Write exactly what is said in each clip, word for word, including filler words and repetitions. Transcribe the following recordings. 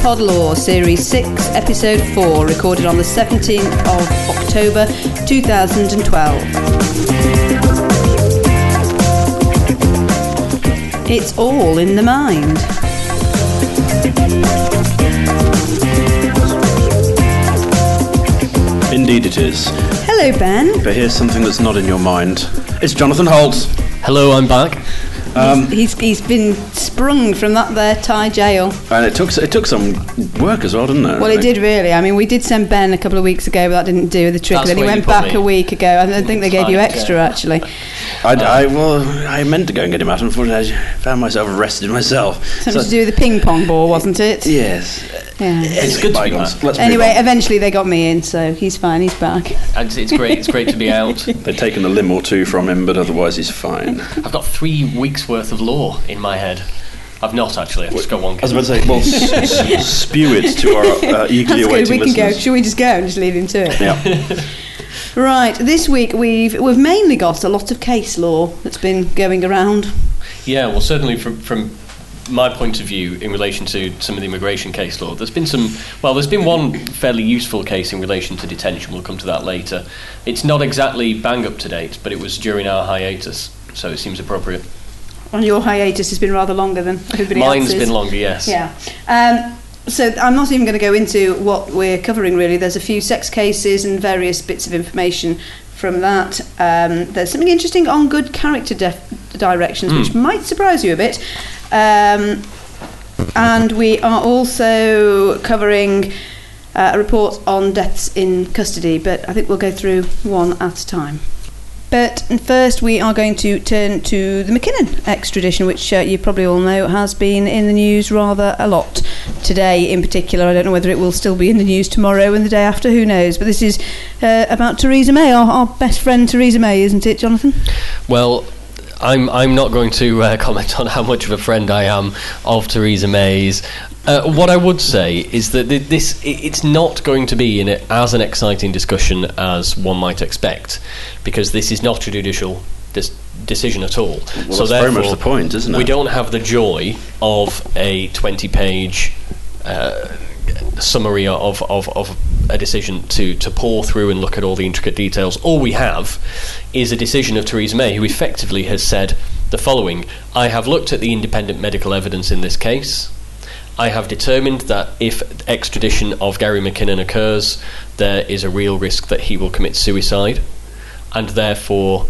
Pod Law, Series six, Episode four, recorded on the seventeenth of October two thousand twelve. It's all in the mind. Indeed it is. Hello, Ben. But here's something that's not in your mind. It's Jonathan Holt. Hello, I'm back. Um, he's he's been sprung from that there Thai jail. And it took it took some work as well, didn't it? Well, it did really. I mean, we did send Ben a couple of weeks ago, but that didn't do the trick. That's Then he where you went put back me. a week ago. I don't think they gave you extra, actually. I, I, well, I meant to go and get him out. Unfortunately, I found myself arrested myself. Something So- to do with the ping pong ball, wasn't it? Yes. Yeah. It's good to be Bygones. back. Let's move Anyway, on. eventually they got me in, so he's fine. He's back. And it's great. It's great to be out. They've taken a limb or two from him, but otherwise he's fine. I've got three weeks worth of law in my head. I've not actually. I've just got one. I was about to say, well, s- s- spew it to our uh, eagerly That's good. awaiting We can go. listeners. Should we just go and just leave him to it? Yeah. Right. This week we've we've mainly got a lot of case law that's been going around. Yeah, well, certainly from from my point of view in relation to some of the immigration case law, there's been some. Well, there's been one fairly useful case in relation to detention. We'll come to that later. It's not exactly bang up to date, but it was during our hiatus, so it seems appropriate. And your hiatus has been rather longer than everybody Mine's else's. been longer, yes. Yeah. Um, so I'm not even going to go into what we're covering, really. There's a few sex cases and various bits of information from that. Um, there's something interesting on good character def- directions, Mm. which might surprise you a bit. Um, and we are also covering uh, a report on deaths in custody, but I think we'll go through one at a time. But first we are going to turn to the McKinnon extradition, which uh, you probably all know has been in the news rather a lot today in particular. I don't know whether it will still be in the news tomorrow and the day after, who knows. But this is uh, about Theresa May, our, our best friend Theresa May, isn't it, Jonathan? Well, I'm I'm not going to uh, comment on how much of a friend I am of Theresa May's. Uh, what I would say is that th- this it's not going to be in a, as an exciting discussion as one might expect, because this is not a judicial dis- decision at all. Well, so that's very much therefore, the point, isn't it? We don't have the joy of a twenty-page uh, summary of, of, of a decision to, to pour through and look at all the intricate details. All we have is a decision of Theresa May, who effectively has said the following: I have looked at the independent medical evidence in this case. I have determined that if extradition of Gary McKinnon occurs, there is a real risk that he will commit suicide, and therefore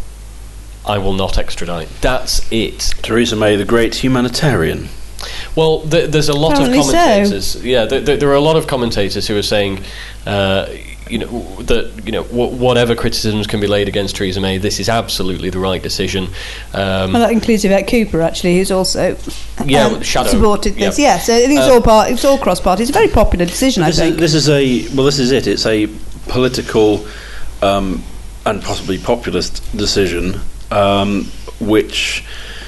I will not extradite. That's it. Theresa May, the great humanitarian. Well, th- there's a lot Apparently of so. commentators. Yeah, th- th- there are a lot of commentators who are saying, uh, you know, that you know w- whatever criticisms can be laid against Theresa May, this is absolutely the right decision. Um, Well, that includes Yvette Cooper, actually, who's also Yeah, um, Shadow. supported this. Yeah. Yeah, so I think it's Uh, all part. It's all cross-party. It's a very popular decision, I This think. is, this is a well. This is it. It's a political um, and possibly populist decision, um, which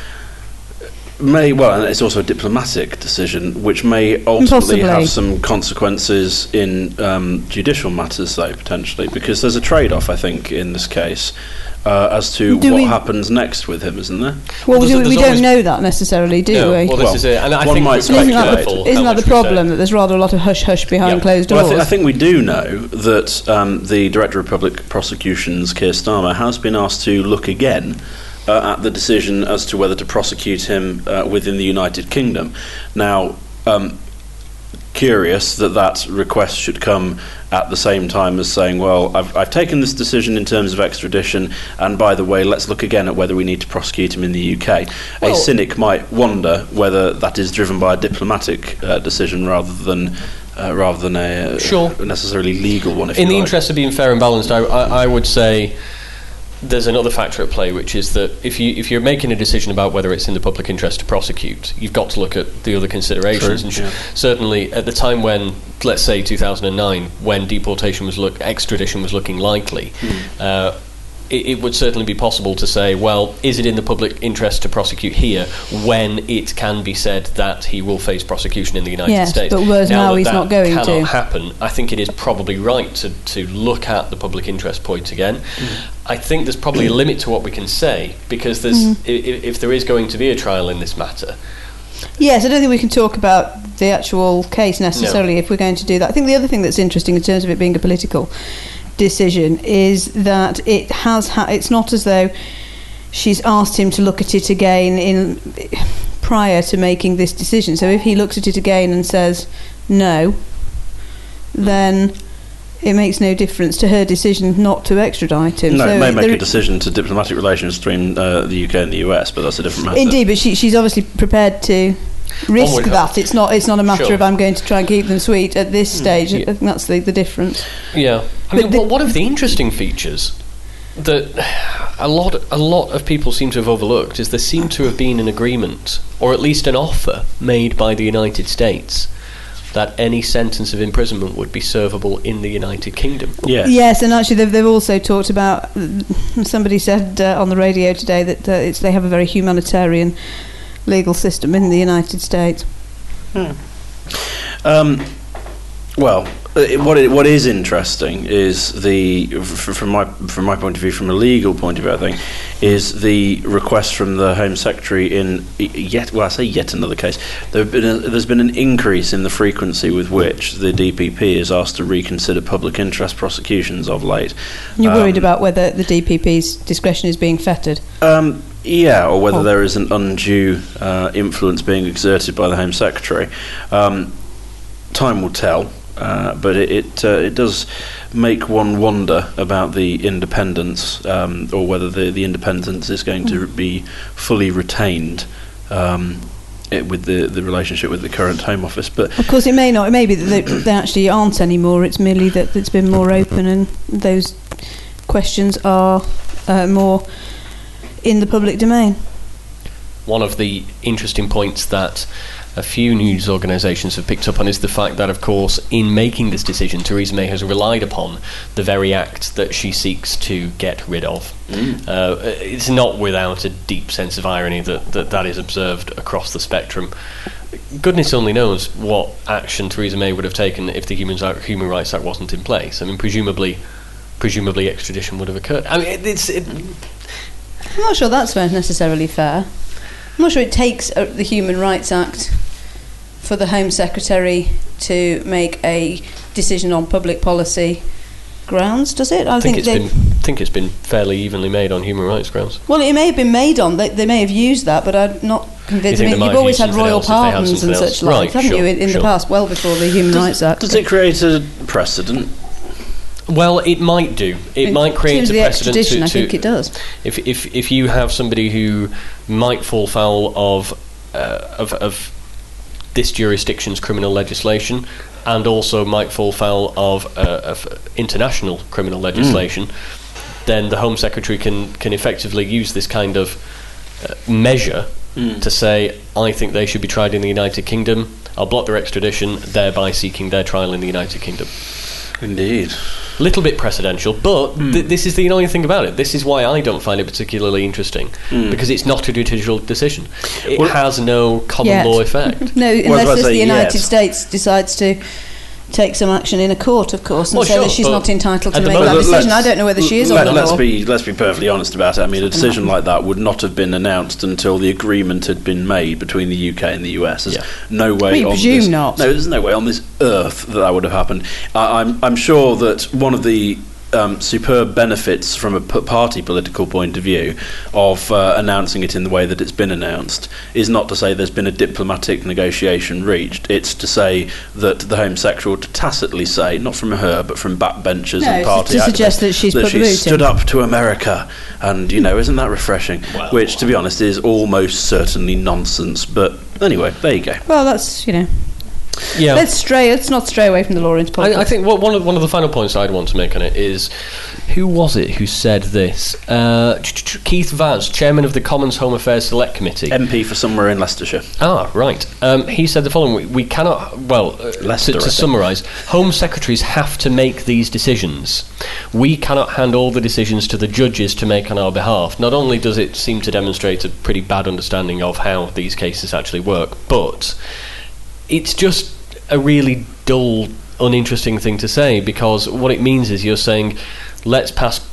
may well, and it's also a diplomatic decision, which may ultimately Possibly. have some consequences in um, judicial matters, though potentially, because there's a trade-off, I think, in this case. Uh, as to Do what we- happens next with him, isn't there? Well, There's- we, there's we don't always- know that necessarily, do no, we? well, this Well, is it. And I one think might we're Isn't quite that, careful the, isn't how that the much we say. problem, that there's rather a lot of hush-hush behind Yeah. closed Well, doors? I, th- I think we do know that um, the Director of Public Prosecutions, Keir Starmer, has been asked to look again uh, at the decision as to whether to prosecute him uh, within the United Kingdom. Now, um, curious that that request should come at the same time as saying, well, I've, I've taken this decision in terms of extradition, and by the way, let's look again at whether we need to prosecute him in the U K. Well- a cynic might wonder whether that is driven by a diplomatic uh, decision rather than uh, rather than a uh, Sure. necessarily legal one. If In you the like. interest of being fair and balanced, I, I, I would say there's another factor at play, which is that if you if you're making a decision about whether it's in the public interest to prosecute, you've got to look at the other considerations. True, and sh- yeah. certainly, at the time when, let's say, two thousand nine, when deportation was look extradition was looking likely. Mm. Uh, it, it would certainly be possible to say, well, is it in the public interest to prosecute here when it can be said that he will face prosecution in the United Yes, States? but whereas now that he's that not going cannot to. happen, I think it is probably right to, to look at the public interest point again. Mm. I think there's probably a limit to what we can say, because there's Mm. i- i- if there is going to be a trial in this matter, Yes, I don't think we can talk about the actual case necessarily No. if we're going to do that. I think the other thing that's interesting in terms of it being a political decision is that it has ha- it's not as though she's asked him to look at it again in prior to making this decision. So if he looks at it again and says no, then it makes no difference to her decision not to extradite him. No, so it may make there- a decision to diplomatic relations between uh, the U K and the U S, but that's a different matter. Indeed, but she, she's obviously prepared to risk would that. hope. It's not. It's not a matter Sure. of I'm going to try and keep them sweet at this stage. Yeah. I think that's the, the difference. Yeah, I But mean, the- one of the interesting features that a lot, a lot of people seem to have overlooked is there seemed to have been an agreement, or at least an offer, made by the United States that any sentence of imprisonment would be servable in the United Kingdom. Yes. Yes, and actually they've, they've also talked about. Somebody said uh, on the radio today that uh, it's, they have a very humanitarian legal system in the United States. Um, well, uh, what it, what is interesting is the f- from my from my point of view, from a legal point of view, I think, is the request from the Home Secretary in yet well, I say yet another case. There have been a, there's been an increase in the frequency with which the D P P is asked to reconsider public interest prosecutions of late. You're worried Um, about whether the D P P's discretion is being fettered. Um, yeah, or whether Oh. there is an undue uh, influence being exerted by the Home Secretary. Um, time will tell, uh, but it it, uh, it does make one wonder about the independence, um, or whether the, the independence is going to be fully retained um, it, with the, the relationship with the current Home Office. But Of course, it may not. It may be that they, they actually aren't anymore. It's merely that it's been more open, and those questions are uh, more in the public domain. One of the interesting points that a few news organisations have picked up on is the fact that, of course, in making this decision, Theresa May has relied upon the very act that she seeks to get rid of. Mm. Uh, it's not without a deep sense of irony that, that that is observed across the spectrum. Goodness only knows what action Theresa May would have taken if the Human, Human Rights Act wasn't in place. I mean, presumably, presumably extradition would have occurred. I mean, it, it's... It, I'm not sure that's necessarily fair. I'm not sure it takes uh, the Human Rights Act for the Home Secretary to make a decision on public policy grounds, does it? I, I think, it's they- been think it's been fairly evenly made on human rights grounds. Well, it may have been made on. They, they may have used that, but I'm not convinced. You I think mean, they might you've have always used had something royal else if they have pardons and something else? such like, Right, haven't sure, you, in, in sure. the past, well before the Human Rights Act? does it create a precedent? Well, it might do. It In might create terms a of the precedent extradition, to, I to think it does. if if if you have somebody who might fall foul of uh, of, of this jurisdiction's criminal legislation, and also might fall foul of, uh, of international criminal legislation, mm. then the Home Secretary can can effectively use this kind of uh, measure mm. to say, I think they should be tried in the United Kingdom. I'll block their extradition, thereby seeking their trial in the United Kingdom. Indeed. Little bit precedential, but Mm. th- this is the annoying thing about it. This is why I don't find it particularly interesting, Mm. because it's not a judicial decision. It Well- has no common Yet. law effect. No, Well, I was unless about to the say United yes. States decides to take some action in a court, of course, and Well, say sure, that she's but not entitled to at the make that moment- decision. I Let's- don't know whether she is let, or let's not. be let's be perfectly honest about it. I mean, a decision like that would not have been announced until the agreement had been made between the U K and the U S. There's Yeah. no way. We on presume this, not. No, there's no way on this earth that that would have happened. I, I'm I'm sure that one of the Um, superb benefits from a p- party political point of view of uh, announcing it in the way that it's been announced is not to say there's been a diplomatic negotiation reached. It's to say that the Home Secretary, or to tacitly say, not from her but from backbenchers No, and to- party to suggest activists, that she's put the boot in. stood up to America, and you know, isn't that refreshing? Well, Which, to be honest, is almost certainly nonsense. But anyway, there you go. Well, that's, you know, Yeah. let's stray. Let's not stray away from the law into politics. I, I think what, one of one of the final points I'd want to make on it is, who was it who said this? Uh, Keith Vaz, chairman of the Commons Home Affairs Select Committee. M P for somewhere in Leicestershire. Ah, right. Um, he said the following: We, we cannot. Well, uh, Leicester, to, I to think. summarise, Home Secretaries have to make these decisions. We cannot hand all the decisions to the judges to make on our behalf. Not only does it seem to demonstrate a pretty bad understanding of how these cases actually work, but it's just a really dull, uninteresting thing to say, because what it means is you're saying, let's pass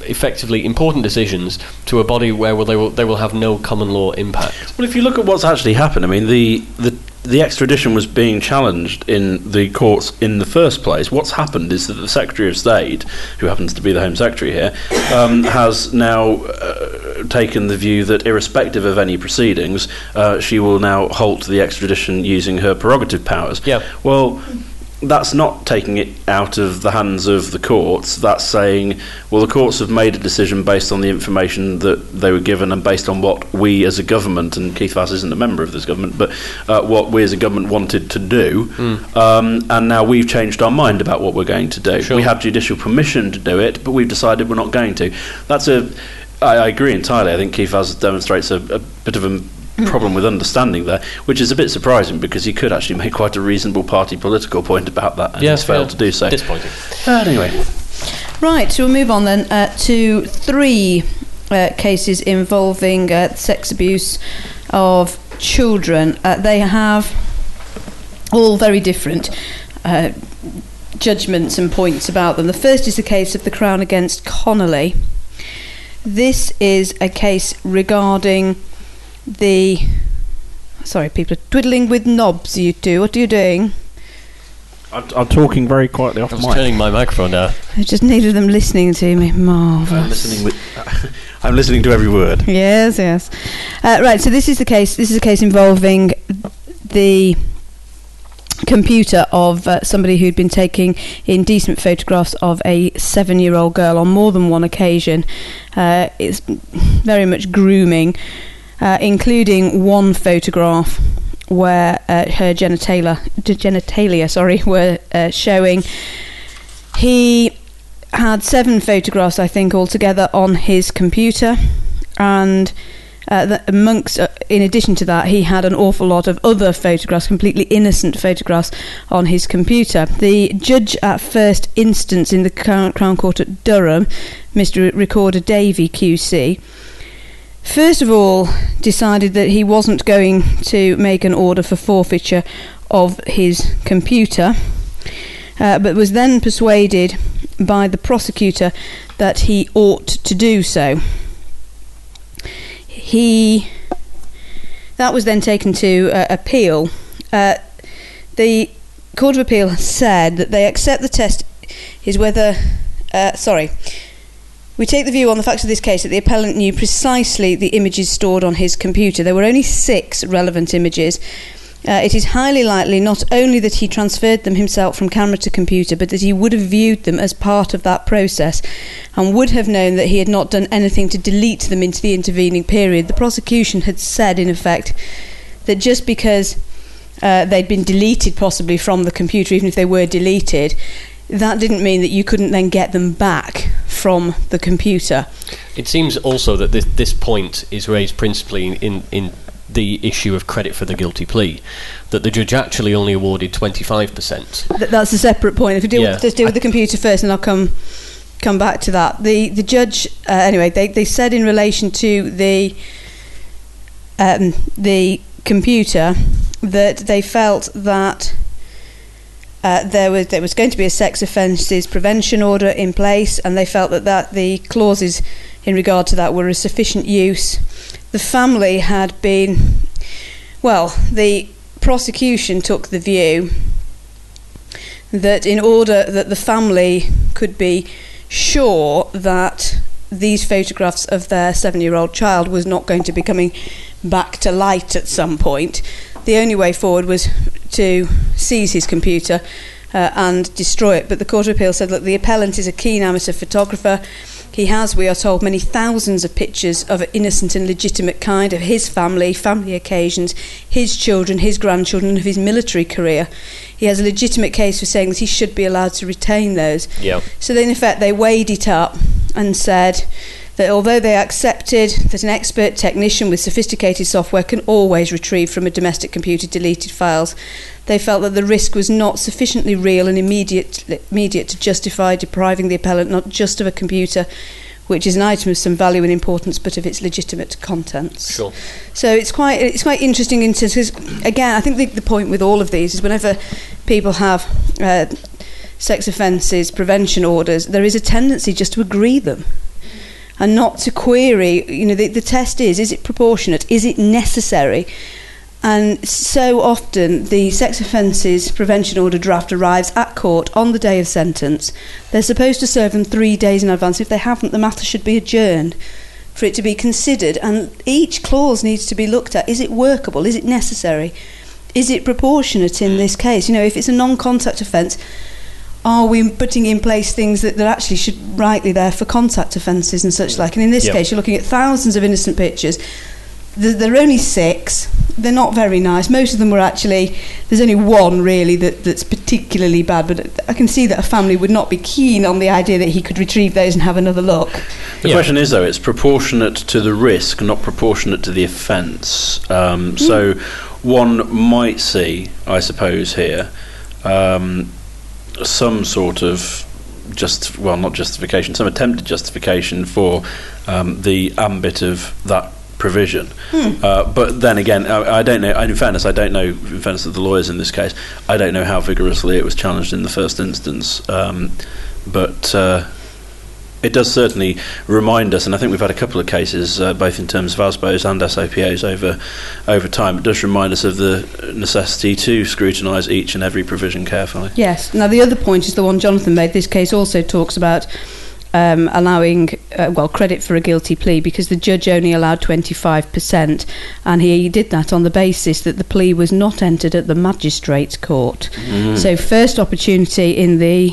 effectively important decisions to a body where will they will they will have no common law impact. Well, if you look at what's actually happened, I mean, the the the extradition was being challenged in the courts in the first place. What's happened is that the Secretary of State, who happens to be the Home Secretary here, um, has now uh, taken the view that irrespective of any proceedings, uh, she will now halt the extradition using her prerogative powers. Yeah. Well, that's not taking it out of the hands of the courts. That's saying, well, the courts have made a decision based on the information that they were given and based on what we as a government, and Keith Vass isn't a member of this government, but uh, what we as a government wanted to do. Mm. Um, and now we've changed our mind about what we're going to do. Sure. We have judicial permission to do it, but we've decided we're not going to. That's a... I, I agree entirely. I think Keith Vass demonstrates a, a bit of a problem with understanding there, which is a bit surprising because he could actually make quite a reasonable party political point about that, and yeah, he's failed yeah. to do so. Disappointing. Uh, anyway. Right, so we'll move on then uh, to three uh, cases involving uh, sex abuse of children. Uh, they have all very different uh, judgments and points about them. The first is the case of the Crown against Connolly. This is a case regarding the... Sorry, people are twiddling with knobs, you two. What are you doing? I'm, I'm talking very quietly off I mic. was turning my microphone down. There's just neither of them listening to me. Marvellous. I'm listening with. I'm listening to every word. Yes, yes. Uh, right, so this is the case. This is a case involving the computer of uh, somebody who'd been taking indecent photographs of a seven-year-old girl on more than one occasion. Uh, it's very much grooming, uh, including one photograph where uh, her genitalia, genitalia, sorry, were uh, showing. He had seven photographs, I think, altogether on his computer, and uh, the, amongst, uh, in addition to that, he had an awful lot of other photographs, completely innocent photographs, on his computer. The judge at first instance in the Crown, Crown Court at Durham, Mister Recorder Davey Q C, first of all decided that he wasn't going to make an order for forfeiture of his computer, uh, but was then persuaded by the prosecutor that he ought to do so. He that was then taken to uh, appeal. Uh, the Court of Appeal said that they accept the test is whether uh, sorry We take the view on the facts of this case that the appellant knew precisely the images stored on his computer. There were only six relevant images. Uh, it is highly likely not only that he transferred them himself from camera to computer, but that he would have viewed them as part of that process and would have known that he had not done anything to delete them into the intervening period. The prosecution had said, in effect, that just because uh, they'd been deleted possibly from the computer, even if they were deleted, that didn't mean that you couldn't then get them back from the computer. It seems also that this, this point is raised principally in, in the issue of credit for the guilty plea, that the judge actually only awarded twenty-five percent. Th- that's a separate point. If we deal, Yeah. with, let's deal with the computer first, and I'll come come back to that. The the judge, uh, anyway, they, they said in relation to the um, the computer that they felt that Uh, there was there was going to be a sex offences prevention order in place, and they felt that, that the clauses in regard to that were a sufficient use. The family had been, well, the prosecution took the view that in order that the family could be sure that these photographs of their seven-year-old child was not going to be coming back to light at some point, the only way forward was to seize his computer uh, and destroy it. But the Court of Appeal said, look, the appellant is a keen amateur photographer. He has, we are told, many thousands of pictures of an innocent and legitimate kind of his family, family occasions, his children, his grandchildren, and of his military career. He has a legitimate case for saying that he should be allowed to retain those. Yeah. So then, in effect, they weighed it up and said that although they accepted that an expert technician with sophisticated software can always retrieve from a domestic computer deleted files, they felt that the risk was not sufficiently real and immediate, immediate to justify depriving the appellant not just of a computer, which is an item of some value and importance, but of its legitimate contents. Sure. So it's quite it's quite interesting in terms, because again, I think the, the point with all of these is whenever people have uh, sex offences prevention orders, there is a tendency just to agree them. and not to query, you know, the, the test is, is it proportionate? Is it necessary? And so often the sex offences prevention order draft arrives at court on the day of sentence. They're supposed to serve them three days in advance. If they haven't, the matter should be adjourned for it to be considered. And each clause needs to be looked at. Is it workable? Is it necessary? Is it proportionate in this case? You know, if it's a non-contact offence, are we putting in place things that, that actually should rightly there for contact offences and such like? And in this Yep. case, you're looking at thousands of innocent pictures. There there are only six. They're not very nice. Most of them were actually, there's only one really that, that's particularly bad, but I can see that a family would not be keen on the idea that he could retrieve those and have another look. The Yeah. question is, though, it's proportionate to the risk, not proportionate to the offence. Um, mm. So one might see, I suppose, here, um, some sort of just well, not justification, some attempted justification for um, the ambit of that provision. Hmm. Uh, but then again, I, I don't know, in fairness, I don't know, in fairness to the lawyers in this case, I don't know how vigorously it was challenged in the first instance. Um, but uh, it does certainly remind us, and I think we've had a couple of cases, uh, both in terms of A S B Os and S A P Os over, over time, it does remind us of the necessity to scrutinise each and every provision carefully. Yes. Now, the other point is the one Jonathan made. This case also talks about Um, allowing uh, well credit for a guilty plea, because the judge only allowed twenty-five percent, and he did that on the basis that the plea was not entered at the magistrate's court. Mm. So first opportunity in the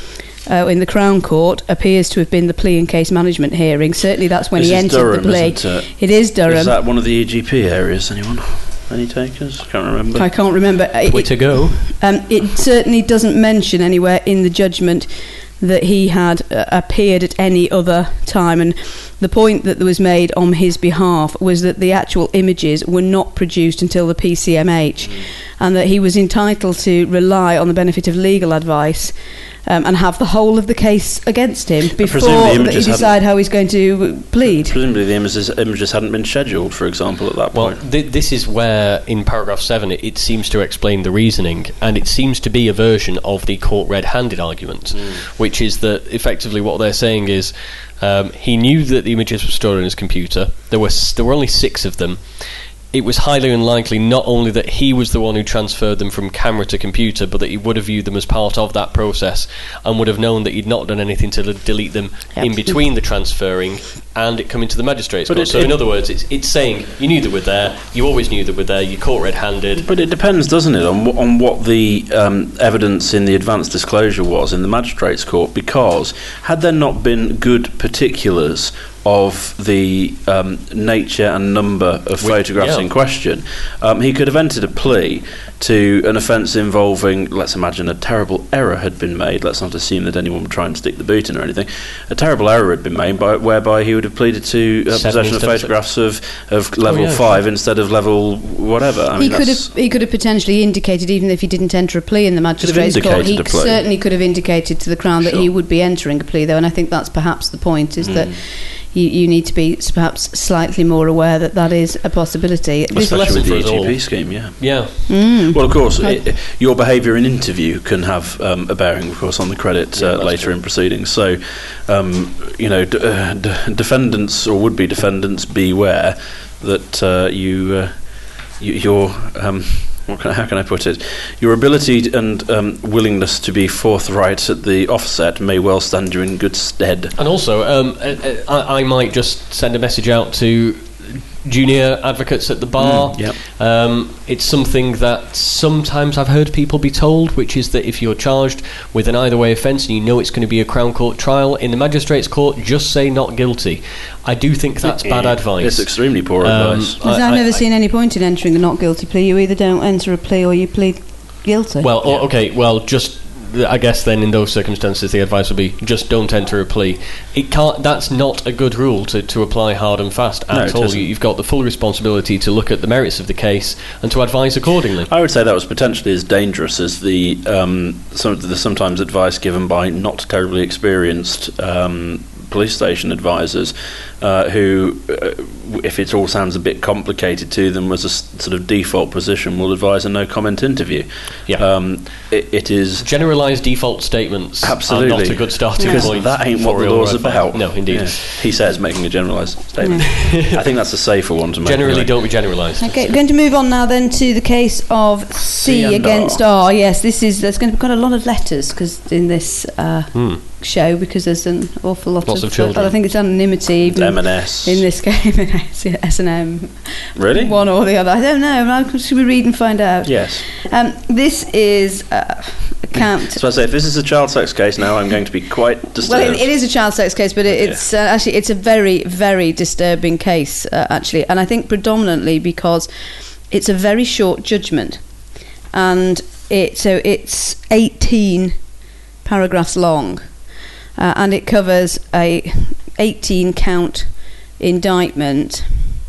uh, in the Crown Court appears to have been the plea and case management hearing. Certainly that's when this he is entered Durham, the plea. Isn't it? It is Durham. Is that one of the E G P areas? Anyone? Any takers? Can't remember. I can't remember. Way to go. Um, it certainly doesn't mention anywhere in the judgment that he had uh, appeared at any other time, and the point that was made on his behalf was that the actual images were not produced until the P C M H, mm. and that he was entitled to rely on the benefit of legal advice um, and have the whole of the case against him before that he decide how he's going to plead. Presumably the images, images hadn't been scheduled, for example, at that well, point. Well, th- this is where, in paragraph seven, it, it seems to explain the reasoning, and it seems to be a version of the court red-handed argument, mm. which is that effectively what they're saying is um, he knew that the images were stored on his computer. There were there were only six of them. It was highly unlikely not only that he was the one who transferred them from camera to computer, but that he would have viewed them as part of that process and would have known that he'd not done anything to delete them yep. in between the transferring and it coming to the magistrate's court. So in other words, it's it's saying you knew they were there, you always knew they were there, you caught red-handed. But it depends, doesn't it, on, w- on what the um, evidence in the advance disclosure was in the magistrate's court, because had there not been good particulars of the um, nature and number of we, photographs yeah. in question, um, he could have entered a plea to an offence involving, let's imagine a terrible error had been made, let's not assume that anyone would try and stick the boot in or anything, a terrible error had been made by, whereby he would have pleaded to uh, possession of photographs of, of level oh, yeah, five yeah. instead of level whatever. I he mean, could have he could have potentially indicated, even if he didn't enter a plea in the magistrate's court, he certainly could have indicated to the Crown that sure. he would be entering a plea, though, and I think that's perhaps the point, is mm. that You, you need to be perhaps slightly more aware that that is a possibility. Especially with the E G P scheme, yeah. Yeah. Mm. Well, of course, it, your behaviour in interview can have um, a bearing, of course, on the credit uh, yeah, later true. in proceedings. So, um, you know, d- uh, d- defendants or would-be defendants, beware that uh, you, uh, you, your... Um, What can I, how can I put it? Your ability and um, willingness to be forthright at the offset may well stand you in good stead. And also, um, I, I might just send a message out to junior advocates at the bar. Mm, yep. um, it's something that sometimes I've heard people be told, which is that if you're charged with an either way offence and you know it's going to be a Crown Court trial, in the magistrate's court, just say not guilty. I do think that's bad advice. It's extremely poor um, advice. Because I've never I, seen any point in entering a not guilty plea. You either don't enter a plea or you plead guilty. Well, yeah. okay, well, just... I guess then in those circumstances the advice would be just don't enter a plea. It can't. That's not a good rule to, to apply hard and fast at no, all. You, you've got the full responsibility to look at the merits of the case and to advise accordingly. I would say that was potentially as dangerous as the, um, some, the sometimes advice given by not terribly experienced um, police station advisors uh, who, uh, if it all sounds a bit complicated to them, as a s- sort of default position, will advise a no-comment interview. Yeah. Um, it, it is... Generalised default statements Absolutely. are not a good starting because point. that ain't what for the real law's red flag. about. No, indeed. Yeah. He says, making a generalised statement. I think that's a safer one to make. Generally, anyway. don't be generalised. Okay, we're going to move on now then to the case of C, C and against R. R. Yes, this is there's going to be quite a lot of letters because in this uh, Hmm. show because there's an awful lot Lots of, of children. I think it's anonymity even M and S. in this game. S and M. Really? One or the other. I don't know. I- Should we read and find out? Yes. Um, this is uh, a count. So I say, if this is a child sex case now, I'm going to be quite disturbed. Well, it, it is a child sex case, but it, Yeah. it's uh, actually it's a very, very disturbing case, uh, actually, and I think predominantly because it's a very short judgment, and it so it's eighteen paragraphs long, uh, and it covers a eighteen count indictment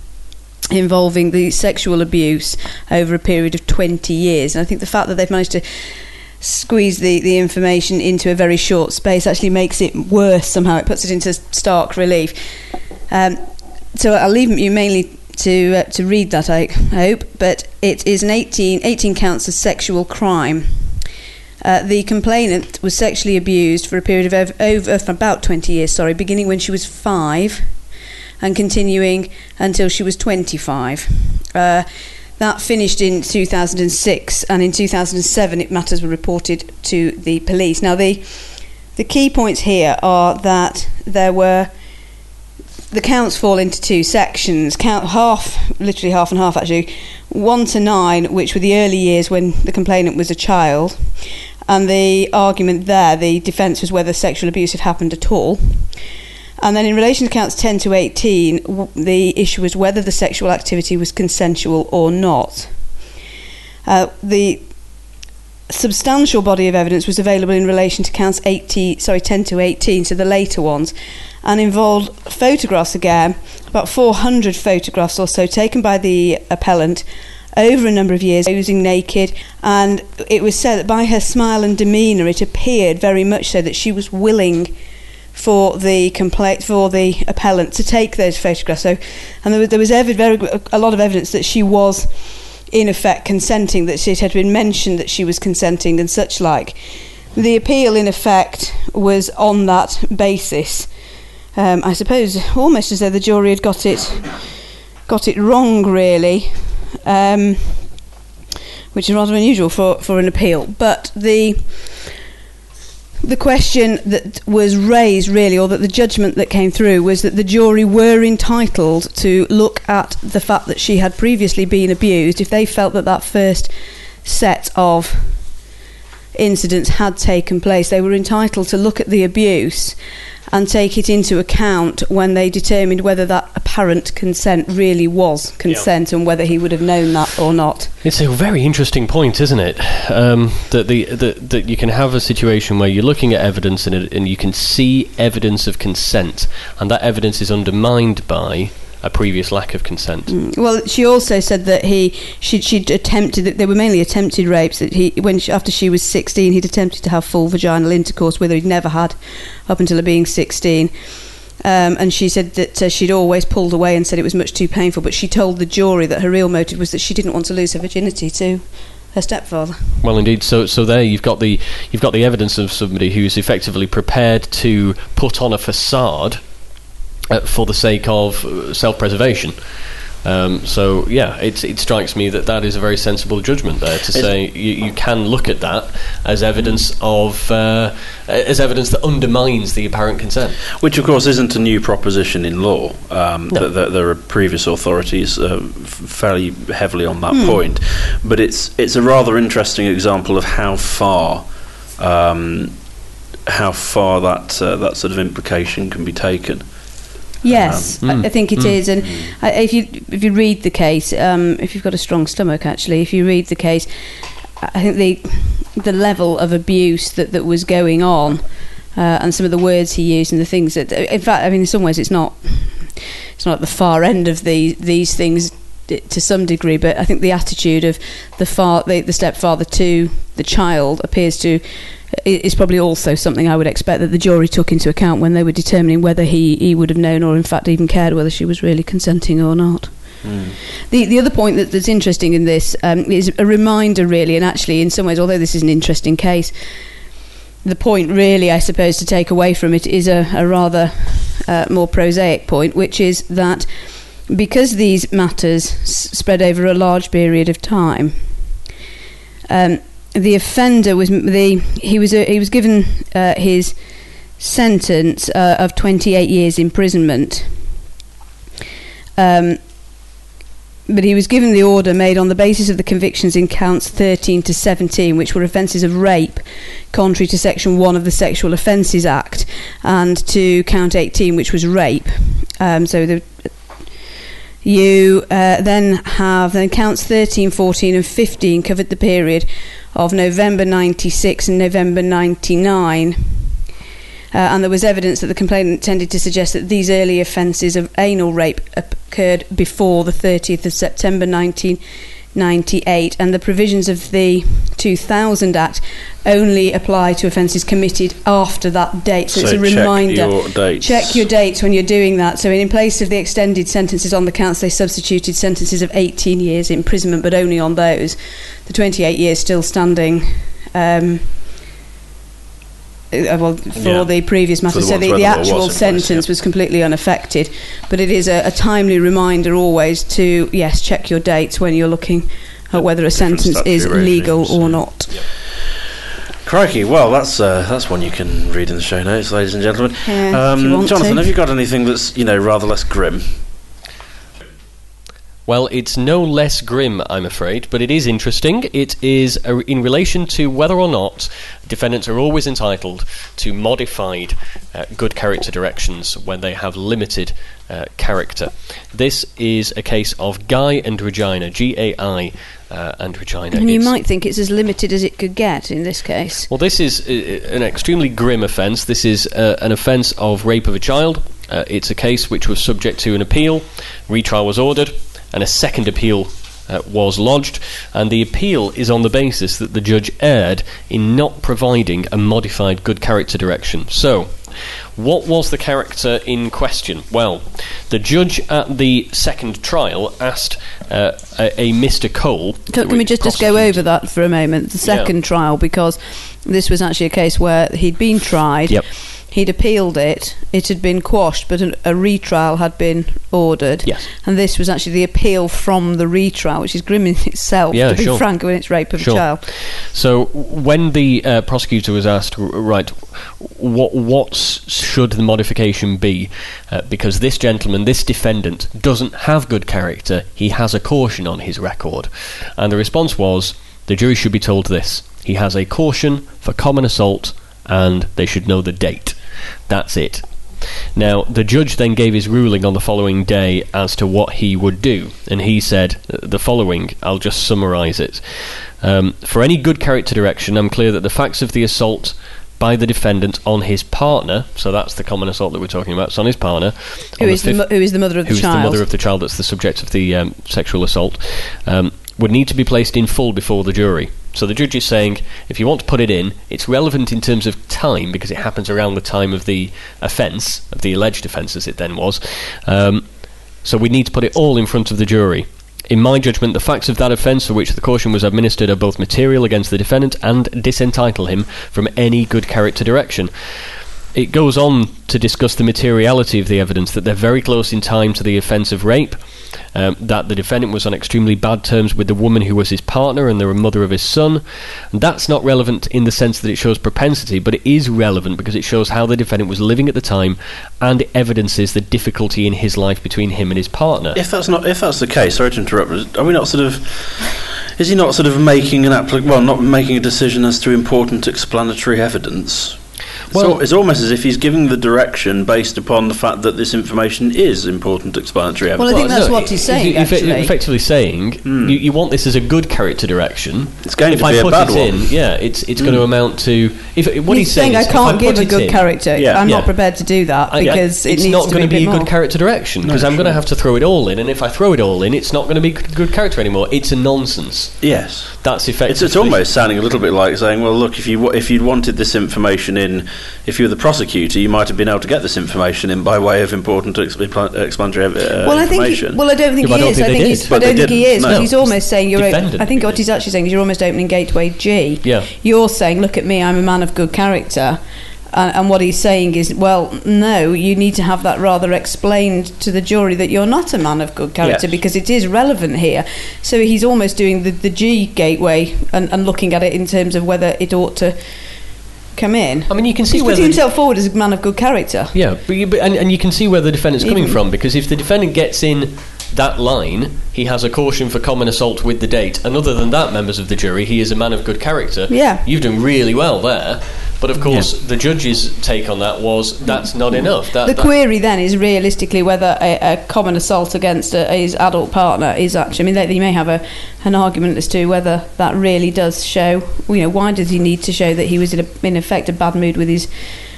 involving the sexual abuse over a period of twenty years, and I think the fact that they've managed to squeeze the, the information into a very short space actually makes it worse somehow. It puts it into stark relief. Um, so I'll leave you mainly to uh, to read that, I hope, but it is an eighteen, eighteen counts of sexual crime. Uh, the complainant was sexually abused for a period of over, over for about twenty years, sorry, beginning when she was five and continuing until she was twenty-five. Uh, That finished in two thousand six, and in two thousand seven it matters were reported to the police. Now the the key points here are that there were the counts fall into two sections. Count half, literally half and half actually, one to nine, which were the early years when the complainant was a child, and the argument there, the defence was whether sexual abuse had happened at all. And then in relation to counts ten to eighteen, w- the issue was whether the sexual activity was consensual or not. Uh, the substantial body of evidence was available in relation to counts eighty, sorry, ten to eighteen, so the later ones, and involved photographs again, about four hundred photographs or so taken by the appellant over a number of years, posing naked, and it was said that by her smile and demeanour it appeared very much so that she was willing for the compla- for the appellant to take those photographs. So, and there was, there was ev- very, a lot of evidence that she was in effect consenting, that it had been mentioned that she was consenting and such like. The appeal in effect was on that basis. Um, I suppose almost as though the jury had got it got it wrong, really, um, which is rather unusual for, for an appeal. But the The question that was raised, really, or that the judgment that came through, was that the jury were entitled to look at the fact that she had previously been abused. If they felt that that first set of incidents had taken place, they were entitled to look at the abuse and take it into account when they determined whether that apparent consent really was consent, yeah, and whether he would have known that or not. It's a very interesting point, isn't it? Um, that the that, that you can have a situation where you're looking at evidence and, it, and you can see evidence of consent, and that evidence is undermined by a previous lack of consent. Mm. Well, she also said that he she she'd attempted that they were mainly attempted rapes. That he when she, after she was sixteen, he'd attempted to have full vaginal intercourse with her. He'd never had up until her being sixteen. Um, and she said that uh, she'd always pulled away and said it was much too painful. But she told the jury that her real motive was that she didn't want to lose her virginity to her stepfather. Well, indeed. So, so there you've got the you've got the evidence of somebody who's effectively prepared to put on a facade Uh, for the sake of uh, self-preservation. Um, so, yeah, it, it strikes me that that is a very sensible judgment there, to say you, you can look at that as evidence of uh, as evidence that undermines the apparent consent. Which, of course, isn't a new proposition in law. Um, No. th- th- there are previous authorities uh, f- fairly heavily on that Hmm. point, but it's it's a rather interesting example of how far um, how far that uh, that sort of implication can be taken. Yes, Um, I, I think it mm, is, and I, if you if you read the case, um, if you've got a strong stomach, actually, if you read the case, I think the the level of abuse that, that was going on, uh, and some of the words he used and the things that, in fact, I mean, in some ways, it's not it's not at the far end of the these things to some degree, but I think the attitude of the far the, the stepfather to the child appears to is probably also something I would expect that the jury took into account when they were determining whether he, he would have known or in fact even cared whether she was really consenting or not. Mm. The the other point that, that's interesting in this um, is a reminder, really, and actually in some ways, although this is an interesting case, the point really, I suppose, to take away from it is a, a rather uh, more prosaic point, which is that because these matters s- spread over a large period of time, um, the offender was the he was uh, he was given uh, his sentence uh, of twenty-eight years imprisonment. Um, But he was given the order made on the basis of the convictions in counts thirteen to seventeen, which were offences of rape, contrary to Section one of the Sexual Offences Act, and to count eighteen, which was rape. Um, so the, you uh, then have then counts thirteen, fourteen, and fifteen covered the period of November ninety-six and November ninety-nine. Uh, and there was evidence that the complainant tended to suggest that these early offences of anal rape occurred before the thirtieth of September nineteen ninety-eight, and the provisions of the two thousand Act only apply to offences committed after that date. So, so it's a reminder. Check your dates. Check your dates when you're doing that. So in place of the extended sentences on the counts, they substituted sentences of eighteen years imprisonment, but only on those. The twenty-eight years still standing. Um, Uh, well, for yeah. the previous matter, the so the, the actual was sentence place, yeah. was completely unaffected. But it is a, a timely reminder always to, yes, check your dates when you're looking at whether a sentence is legal regimes. or not. Yep. Crikey, well, that's uh, that's one you can read in the show notes, ladies and gentlemen. Yeah, um, if you want Jonathan, to. have you got anything that's, you know, rather less grim? Well, it's no less grim, I'm afraid, but it is interesting. It is a, in relation to whether or not defendants are always entitled to modified uh, good character directions when they have limited uh, character. This is a case of Guy and Regina, G A I uh, and Regina. And you it's might think it's as limited as it could get in this case. Well, this is uh, an extremely grim offence. This is uh, an offence of rape of a child. Uh, it's a case which was subject to an appeal. Retrial was ordered, and a second appeal uh, was lodged, and the appeal is on the basis that the judge erred in not providing a modified good character direction. So, what was the character in question? Well, the judge at the second trial asked uh, a, a Mister Cole... Can, can we just, just go over that for a moment, the second yeah. trial, because this was actually a case where he'd been tried... Yep. He'd appealed it, it had been quashed, but an, a retrial had been ordered. Yes. And this was actually the appeal from the retrial, which is grim in itself, yeah, to be sure. frank, when it's rape of sure. a child. So when the uh, prosecutor was asked, right, what what should the modification be? Uh, because this gentleman, this defendant, doesn't have good character, he has a caution on his record. And the response was, the jury should be told this: he has a caution for common assault, and they should know the date. That's it. Now, the judge then gave his ruling on the following day as to what he would do, and he said the following. I'll just summarise it. Um, for any good character direction, I'm clear that the facts of the assault by the defendant on his partner, so that's the common assault that we're talking about, it's on his partner, who is the, the mo- who is the mother of the who's child, the mother of the child that's the subject of the um, sexual assault, um, would need to be placed in full before the jury. So the judge is saying, if you want to put it in, it's relevant in terms of time, because it happens around the time of the offence, of the alleged offence as it then was. Um, so we need to put it all in front of the jury. In my judgment, the facts of that offence for which the caution was administered are both material against the defendant and disentitle him from any good character direction. It goes on to discuss the materiality of the evidence, that they're very close in time to the offence of rape, um, that the defendant was on extremely bad terms with the woman who was his partner and the mother of his son. And that's not relevant in the sense that it shows propensity, but it is relevant because it shows how the defendant was living at the time, and it evidences the difficulty in his life between him and his partner. If that's not, if that's the case, sorry to interrupt, are we not sort of... Is he not sort of making an applic- well, not making a decision as to important explanatory evidence? Well, so it's almost as if he's giving the direction based upon the fact that this information is important explanatory evidence. Well, I think Well, that's no, what he's saying, eff- actually. effectively saying Mm. you, you want this as a good character direction. It's going if to I be a put bad it one. in, yeah, it's it's Mm. going to amount to. If what he's, he's, saying, is, I can't if give put a it good in, character. Yeah. I'm Yeah. not prepared to do that I- because it's it needs not to going be to be a bit good more. character direction because No, I'm going to sure. have to throw it all in, and if I throw it all in, it's not going to be good good character anymore. It's a nonsense. Yes. That's It's, effectively. it's almost sounding a little bit like saying, well, look, if you wa- if you'd wanted this information in, if you were the prosecutor, you might have been able to get this information in by way of important expl- explanatory uh, Well, I think. He, information. well, I don't think Yeah, but I he don't is. think I they think did. he's. I But they don't think he didn't, is. no. He's almost saying you're. Defendant I think what did. he's actually saying is you're almost opening gateway G. Yeah. You're saying, look at me, I'm a man of good character. And, and what he's saying is, well, no, you need to have that rather explained to the jury that you're not a man of good character Yes. because it is relevant here. So he's almost doing the, the G gateway and, and looking at it in terms of whether it ought to come in. I mean, you can see He's where putting the- himself forward as a man of good character. Yeah, but, you, but and, and you can see where the defendant's coming Even- from because if the defendant gets in that line, he has a caution for common assault with the date, and other than that, members of the jury, he is a man of good character. Yeah. You've done really well there. But of course, the judge's take on that was that's not enough. That, The that- query then is realistically whether a, a common assault against a, his adult partner is actually. I mean, they, they may have a, an argument as to whether that really does show. You know, why does he need to show that he was in, a, in effect a bad mood with his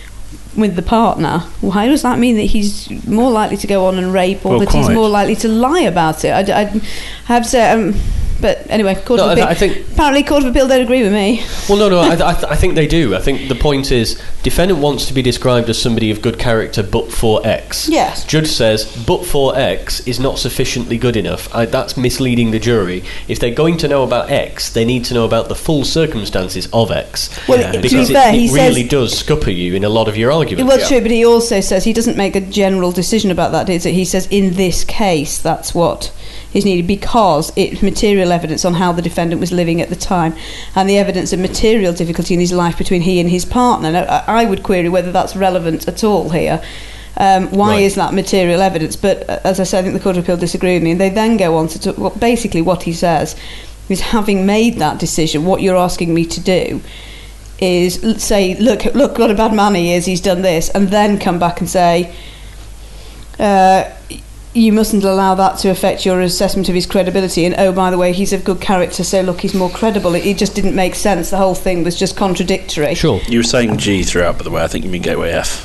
with the partner? Why does that mean that he's more likely to go on and rape, or Well, that he's quite. more likely to lie about it? I, I, I have to say. Um, But anyway, Court No, of I- Appeal. I think- apparently, Court of Appeal don't agree with me. Well, no, no, I, I, th- I think they do. I think the point is, defendant wants to be described as somebody of good character, but for X. Yes. Judge says, but for X is not sufficiently good enough. I, that's misleading the jury. If they're going to know about X, they need to know about the full circumstances of X. Well, Yeah. to be because fair, it, he it really says. does scupper you in a lot of your arguments. Well, true, but he also says he doesn't make a general decision about that. Is it? He says in this case, that's what is needed because it's material evidence on how the defendant was living at the time, and the evidence of material difficulty in his life between he and his partner. Now, I I would query whether that's relevant at all here. Um, why Right. is that material evidence? But uh, as I said, I think the Court of Appeal disagree with me, and they then go on to talk, well, basically what he says is, having made that decision, what you're asking me to do is l- say, look, look what a bad man he is, he's done this, and then come back and say, uh, you mustn't allow that to affect your assessment of his credibility, and oh, by the way, he's of good character, so look, he's more credible. It, it just didn't make sense. The whole thing was just contradictory. Sure. You were saying G throughout, by the way. I think you mean gateway F.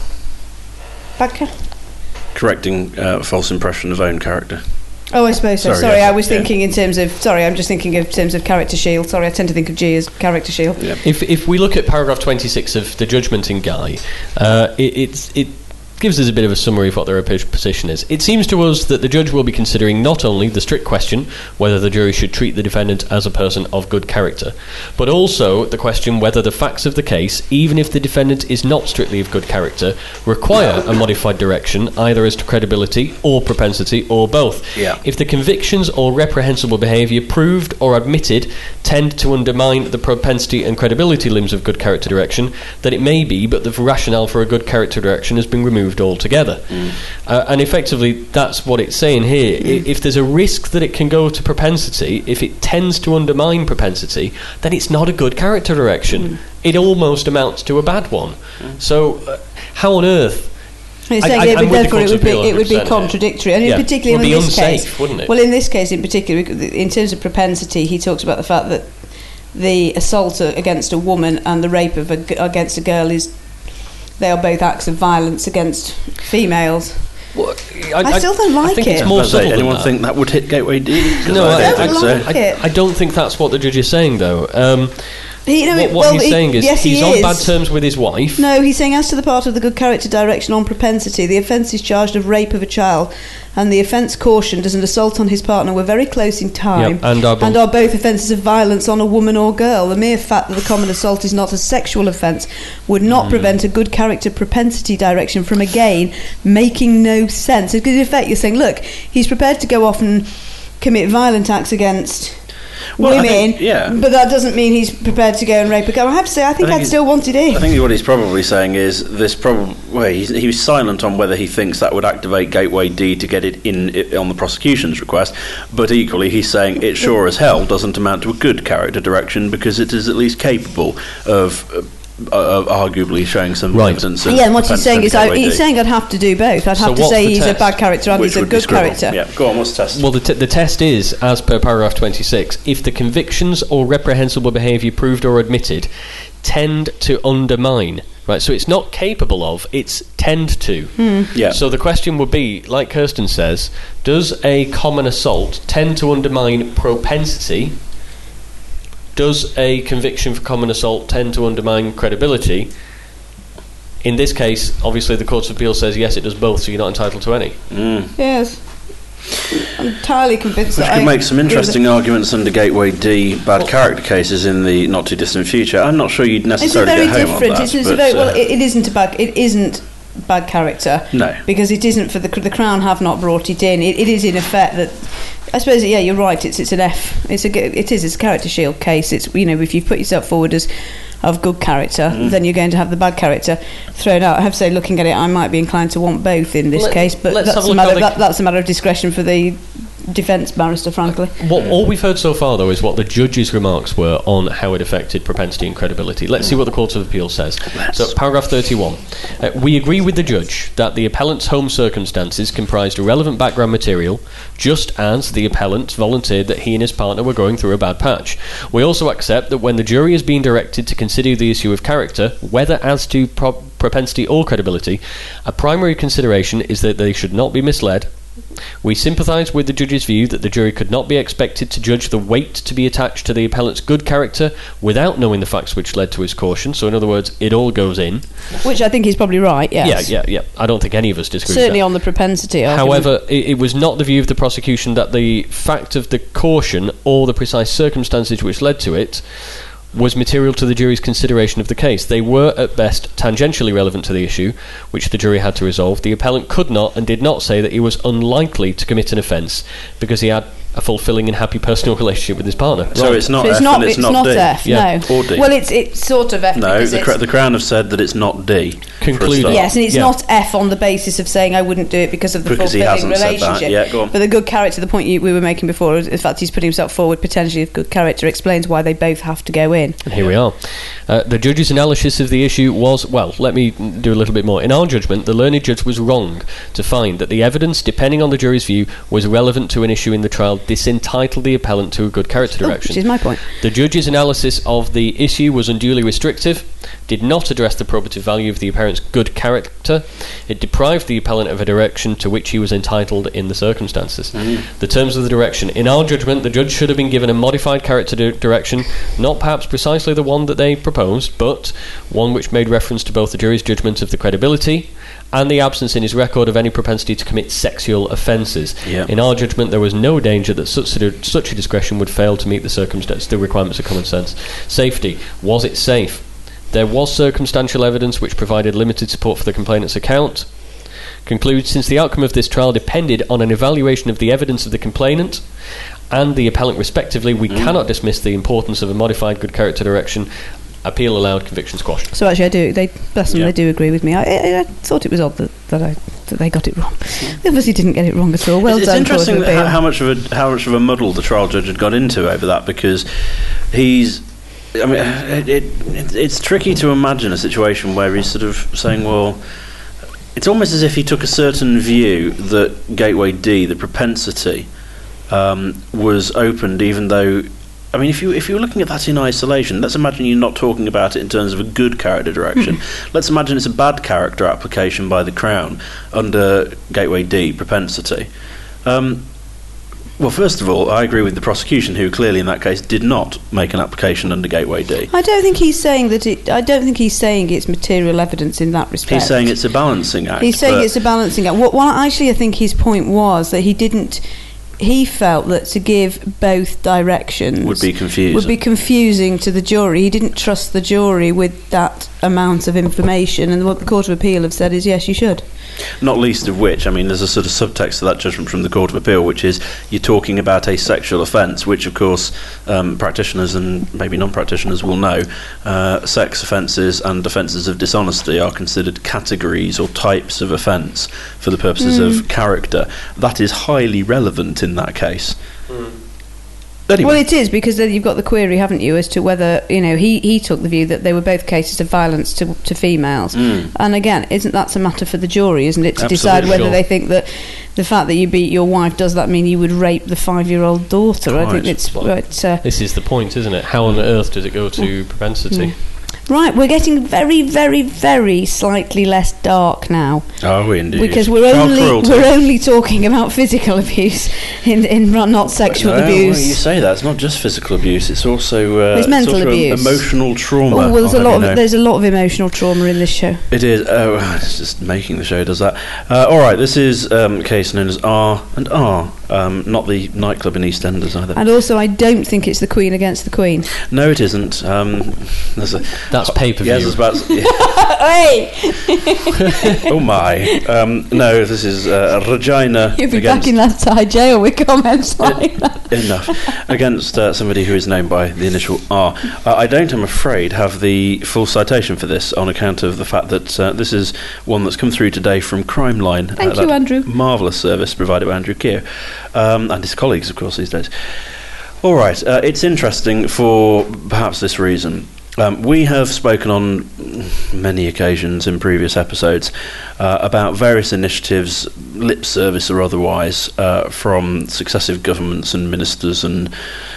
Back- Correcting uh, false impression of own character. Oh, I suppose so. Sorry, Sorry, yeah, I was yeah. thinking in terms of. Sorry, I'm just thinking of terms of character shield. Sorry, I tend to think of G as character shield. Yeah. If if we look at paragraph twenty-six of the judgment in Guy, uh, it, it's it gives us a bit of a summary of what their oppo- position is. It seems to us that the judge will be considering not only the strict question whether the jury should treat the defendant as a person of good character, but also the question whether the facts of the case, even if the defendant is not strictly of good character, require a modified direction either as to credibility or propensity or both. Yeah. If the convictions or reprehensible behaviour proved or admitted tend to undermine the propensity and credibility limbs of good character direction, then it may be, but the rationale for a good character direction has been removed altogether. Mm. Uh, and effectively, that's what it's saying here. Mm. I- if there's a risk that it can go to propensity, if it tends to undermine propensity, then it's not a good character direction. Mm. It almost amounts to a bad one. Mm. So, uh, how on earth? It's I- saying I- it, I'm but with the therefore Court it of would be Appeal it would be one hundred percent. contradictory, and Yeah. in particular Would in be this unsafe, case, wouldn't it? well, in this case in particular, in terms of propensity, he talks about the fact that the assault against a woman and the rape of a, g- against a girl is they are both acts of violence against females. Well, I still don't like I think it. It's I more was about to say, subtle than anyone that. think that would hit gateway D? 'Cause No, I, I don't don't think like so. it. I, I don't think that's what the judge is saying, though. Um, He, no, what what well, he's he- saying is yes, he's he on is. bad terms with his wife. No, he's saying as to the part of the good character direction on propensity, the offence is charged of rape of a child, and the offence cautioned as an assault on his partner were very close in time, Yep, and are both- and are both offences of violence on a woman or girl. The mere fact that the common assault is not a sexual offence would not Mm. prevent a good character propensity direction from again making no sense. Because in effect, you're saying, look, he's prepared to go off and commit violent acts against Well, I women, think- yeah. but that doesn't mean he's prepared to go and rape a girl. I have to say, I think, I think I'd he's- still want it in. I think what he's probably saying is this. Probably well, he's, he was silent on whether he thinks that would activate gateway D to get it in it, on the prosecution's request. But equally, he's saying it sure as hell doesn't amount to a good character direction because it is at least capable of uh, uh, arguably showing some Right. evidence of Yeah, and what he's saying is, I, Gateway he's D. saying I'd have to do both. I'd So have to what's say the he's test? a bad character and Which he's a would be good scribble. character. Yeah, go on, what's the test? Well, the, t- the test is, as per paragraph twenty-six, if the convictions or reprehensible behaviour proved or admitted tend to undermine. Right, so it's not capable of, it's tend to. Yeah. So the question would be, like Kirsten says, does a common assault tend to undermine propensity? Does a conviction for common assault tend to undermine credibility? In this case, obviously the Court of Appeal says yes, it does both, so you're not entitled to any. Mm. Yes. I'm entirely convinced We that could I make some agree with interesting arguments under Gateway D bad character cases in the not too distant future. I'm not sure you'd It's necessarily very get home different. on that. It's, it's but, a very, well, uh, it, it isn't a bad. It isn't bad character. No. Because it isn't for the the Crown have not brought it in. It, it is in effect that. I suppose yeah, you're right. It's it's an F. It's a g- it is it's a character shield case. It's you know if you've put yourself forward as of good character, Mm. then you're going to have the bad character thrown out. I have to say, looking at it, I might be inclined to want both in this Let- case, but let's that's have a a, look matter, how they- that, that's a matter of discretion for the defence barrister, frankly. What, all we've heard so far, though, is what the judge's remarks were on how it affected propensity and credibility. Let's see what the Court of Appeal says. So, paragraph thirty-one. Uh, we agree with the judge that the appellant's home circumstances comprised relevant background material, just as the appellant volunteered that he and his partner were going through a bad patch. We also accept that when the jury is being directed to consider the issue of character, whether as to pro- propensity or credibility, a primary consideration is that they should not be misled. We sympathise with the judge's view that the jury could not be expected to judge the weight to be attached to the appellant's good character without knowing the facts which led to his caution. So, in other words, it all goes in. Which I think he's probably right, yes. Yeah, yeah, yeah. I don't think any of us disagree Certainly with on the propensity that. argument. However, it, it was not the view of the prosecution that the fact of the caution or the precise circumstances which led to it was material to the jury's consideration of the case. They were, at best, tangentially relevant to the issue, which the jury had to resolve. The appellant could not and did not say that he was unlikely to commit an offence because he had a fulfilling and happy personal relationship with his partner. So it's not So it's F not, and it's, it's not D. F, Yeah. no. Or D. Well, it's it's sort of F. No, because the, it's- cra- the Crown have said that it's not D. for a Concluded. start. Yes, and it's Yeah. not F on the basis of saying I wouldn't do it because of the Because he fulfilling hasn't said that. relationship. Yeah, go on. But the good character, the point you, we were making before, is the fact he's putting himself forward potentially of good character explains why they both have to go in. And here we are. Uh, the judge's analysis of the issue was, well, let me do a little bit more. In our judgment, the learned judge was wrong to find that the evidence, depending on the jury's view, was relevant to an issue in the trial, disentitled the appellant to a good character Oh, direction. which is my point. The judge's analysis of the issue was unduly restrictive, did not address the probative value of the appellant's good character. It deprived the appellant of a direction to which he was entitled in the circumstances. Mm. The terms of the direction. In our judgment, the judge should have been given a modified character di- direction, not perhaps precisely the one that they proposed, but one which made reference to both the jury's judgment of the credibility and the absence in his record of any propensity to commit sexual offences. Yeah. In our judgment, there was no danger that such a, such a discretion would fail to meet the circumstance, the requirements of common sense. Safety. Was it safe? There was circumstantial evidence which provided limited support for the complainant's account. Conclude, since the outcome of this trial depended on an evaluation of the evidence of the complainant and the appellant respectively, we Mm. cannot dismiss the importance of a modified good character direction. Appeal allowed, conviction squashed. So actually, I do. They bless them. Yeah. They do agree with me. I, I, I thought it was odd that, that I that they got it wrong. They obviously didn't get it wrong at all. Well it's, done, it's Court of interesting that how, Appeal. how much of a how much of a muddle the trial judge had got into over that, because he's. I mean, it, it, it's tricky to imagine a situation where he's sort of saying, well, it's almost as if he took a certain view that Gateway D, the propensity, um, was opened, even though. I mean, if you if you're looking at that in isolation, let's imagine you're not talking about it in terms of a good character direction. Let's imagine it's a bad character application by the Crown under Gateway D, propensity. Um, well, first of all, I agree with the prosecution, who clearly in that case did not make an application under Gateway D. I don't think he's saying that. It, I don't think he's saying it's material evidence in that respect. He's saying it's a balancing act. He's saying but- it's a balancing act. What, what actually I think his point was that he didn't. He felt that to give both directions would be confusing. would be confusing to the jury. He didn't trust the jury with that amount of information, and what the Court of Appeal have said is yes, you should. Not least of which, I mean, there's a sort of subtext to that judgment from the Court of Appeal, which is you're talking about a sexual offence, which, of course, um, practitioners and maybe non-practitioners will know. Uh, sex offences and offences of dishonesty are considered categories or types of offence for the purposes Mm. of character. That is highly relevant in that case. Anyway. Well, it is, because then you've got the query, haven't you, as to whether, you know, he, he took the view that they were both cases of violence to, to females. Mm. And again, isn't that a matter for the jury, isn't it, to Absolutely. decide whether Sure. they think that the fact that you beat your wife, does that mean you would rape the five-year-old daughter? I think Quite. it's... Well, it's uh, This is the point, isn't it? How on earth does it go to propensity? right, we're getting very, very, very slightly less dark now. Are we indeed? Because we're Child only cruelty. we're only talking about physical abuse, in in not sexual No, abuse. Well, you say that. It's not just physical abuse. It's also uh, It's mental also abuse. emotional trauma. Oh, well, there's a I'll lot have of you know. there's a lot of emotional trauma in this show. It is. Oh, it's just making the show does that. Uh, all right, this is um, a case known as R and R. Um, not the nightclub in EastEnders either. And also, I don't think it's the Queen against the Queen. No, it isn't. Um, there's a, That's pay-per-view. Yes, it's about. Hey, Oh my! Um, no, this is uh, Regina you'll be against back in that Thai jail with comments like that. enough against uh, somebody who is known by the initial R. Uh, I don't, I'm afraid, have the full citation for this on account of the fact that uh, this is one that's come through today from Crime Line. Thank uh, you, that Andrew. Marvellous service provided by Andrew Keir um, and his colleagues, of course, these days. All right, uh, it's interesting for perhaps this reason. Um, we have spoken on many occasions in previous episodes uh, about various initiatives, lip service or otherwise, uh, from successive governments and ministers and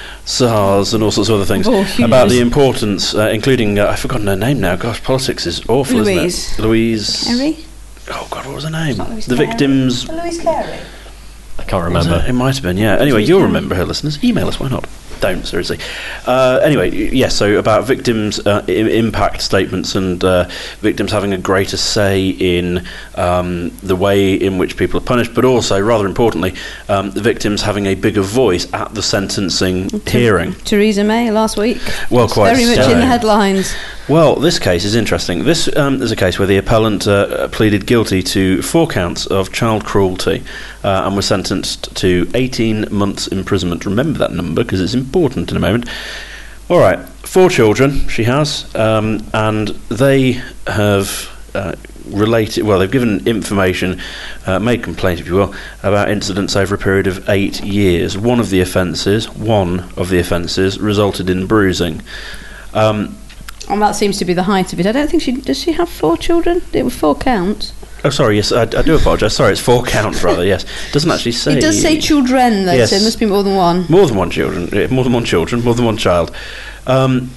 SARS and all sorts of other things, Oh, about yes. the importance, uh, including, uh, I've forgotten her name now, gosh, politics is awful, Louise. isn't it? Louise. Harry? Oh, God, what was her name? not Louise The Carey. victims... Louise Carey. I can't Was remember. It? It might have been, yeah. Anyway, Louise you'll Carey. remember her, listeners. Email us, why not? Don't, seriously. Uh, anyway, yes, so about victims' uh, I- impact statements and uh, victims having a greater say in um, the way in which people are punished, but also, rather importantly, um, the victims having a bigger voice at the sentencing hearing. Theresa May last week. Well, quite Very much so. in the headlines. Well, this case is interesting. This um, is a case where the appellant uh, pleaded guilty to four counts of child cruelty uh, and was sentenced to eighteen months imprisonment. Remember that number because it's important in a moment. All right, four children she has, um, and they have uh, related, well, they've given information, uh, made complaint, if you will, about incidents over a period of eight years. One of the offences, one of the offences resulted in bruising. Um, And that seems to be the height of it. I don't think she... Does she have four children? It was four counts. Oh, sorry, yes, I, I do apologise. Sorry, it's four counts, rather, yes. It doesn't actually say... It does say children, though, Yes. so it must be more than one. More than one children, eh, more than one children, more than one child. Um,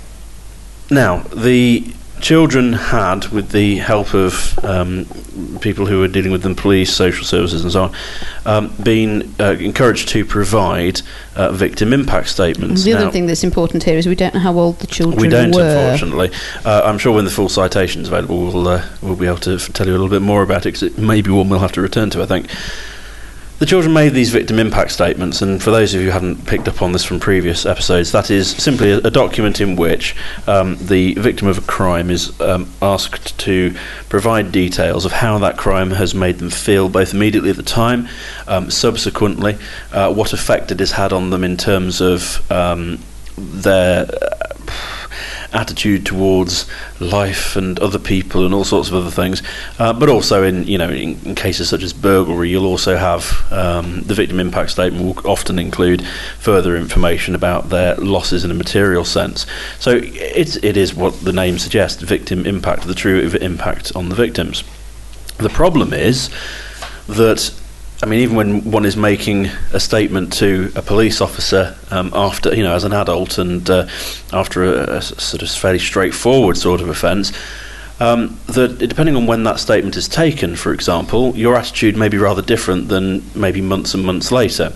now, the children had, with the help of um, people who were dealing with them, police, social services and so on, um, been uh, encouraged to provide uh, victim impact statements. The Now, other thing that's important here is we don't know how old the children we don't, were. unfortunately. Uh, I'm sure when the full citation's available, we'll, uh, we'll be able to f- tell you a little bit more about it, because it may be one we'll have to return to, I think. The children made these victim impact statements, and for those of you who haven't picked up on this from previous episodes, that is simply a, a document in which um, the victim of a crime is um, asked to provide details of how that crime has made them feel, both immediately at the time, um, subsequently, uh, what effect it has had on them in terms of um, their uh, attitude towards life and other people and all sorts of other things, uh, but also in you know in, in cases such as burglary, you'll also have um, the victim impact statement will often include further information about their losses in a material sense. So it's it is what the name suggests: victim impact, the true impact on the victims. The problem is that, I mean, even when one is making a statement to a police officer um, after, you know, as an adult and uh, after a, a sort of fairly straightforward sort of offence, um, that depending on when that statement is taken, for example, your attitude may be rather different than maybe months and months later.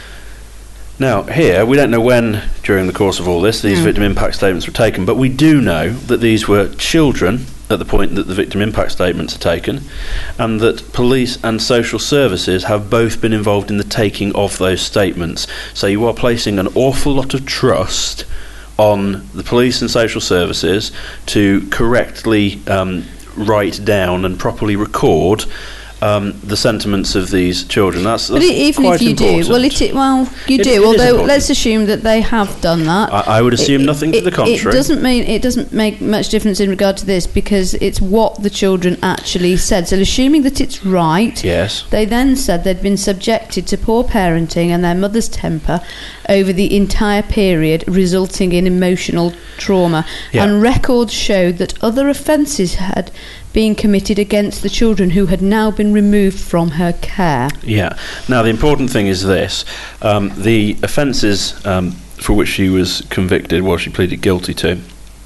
Now, here, we don't know when, during the course of all this, these Mm. victim impact statements were taken, but we do know that these were children at the point that the victim impact statements are taken, and that police and social services have both been involved in the taking of those statements. So you are placing an awful lot of trust on the police and social services to correctly um, write down and properly record um, the sentiments of these children. That's, that's But e- even quite if you important. do, well, it, it well, you It- do. it is although important. let's assume that they have done that. I, I would assume It- nothing it, to the contrary. It doesn't mean it doesn't make much difference in regard to this, because it's what the children actually said. So, assuming that it's right, Yes. they then said they'd been subjected to poor parenting and their mother's temper over the entire period, resulting in emotional trauma. Yeah. And records showed that other offences had been committed against the children who had now been removed from her care. Yeah. Now, the important thing is this. Um, the offences um, for which she was convicted, well, she pleaded guilty to,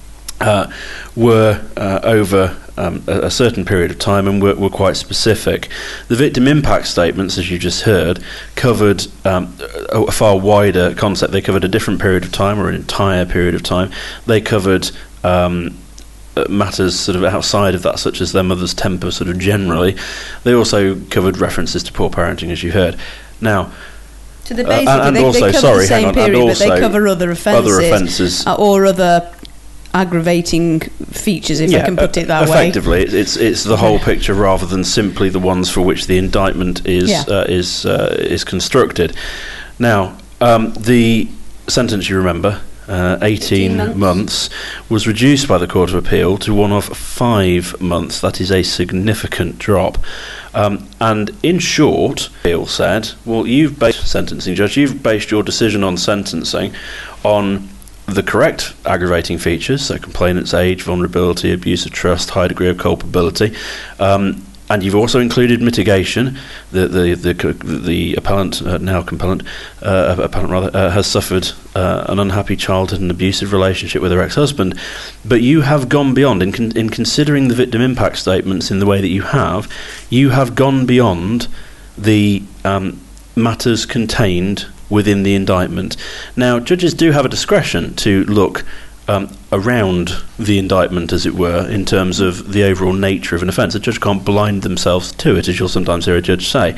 uh, were uh, over um, a, a certain period of time and were, were quite specific. The victim impact statements, as you just heard, covered um, a, a far wider concept. They covered a different period of time, or an entire period of time. They covered Um, Uh, matters sort of outside of that, such as their mother's temper, sort of generally. They also covered references to poor parenting, as you heard. Now, So they uh, basically and, and they, also, they cover sorry, the same hang on, period, and but they also cover other offences, other offences, uh, or other aggravating features, if I can put it that effectively, way. Effectively, it's it's the whole picture rather than simply the ones for which the indictment is Yeah. uh, is uh, is constructed. Now, um, the sentence, you remember, Uh, eighteen months. months, was reduced by the Court of Appeal to one of five months. That is a significant drop. Um, and in short, Appeal said, well, you've based, sentencing judge, you've based your decision on sentencing on the correct aggravating features, so complainant's age, vulnerability, abuse of trust, high degree of culpability, um, and you've also included mitigation. The the the, the appellant, uh, now compellant, uh, appellant rather, uh, has suffered uh, an unhappy childhood and abusive relationship with her ex-husband. But you have gone beyond, in, con- in considering the victim impact statements in the way that you have, you have gone beyond the um, matters contained within the indictment. Now, judges do have a discretion to look Um, around the indictment, as it were, in terms of the overall nature of an offence. A judge can't blind themselves to it, as you'll sometimes hear a judge say.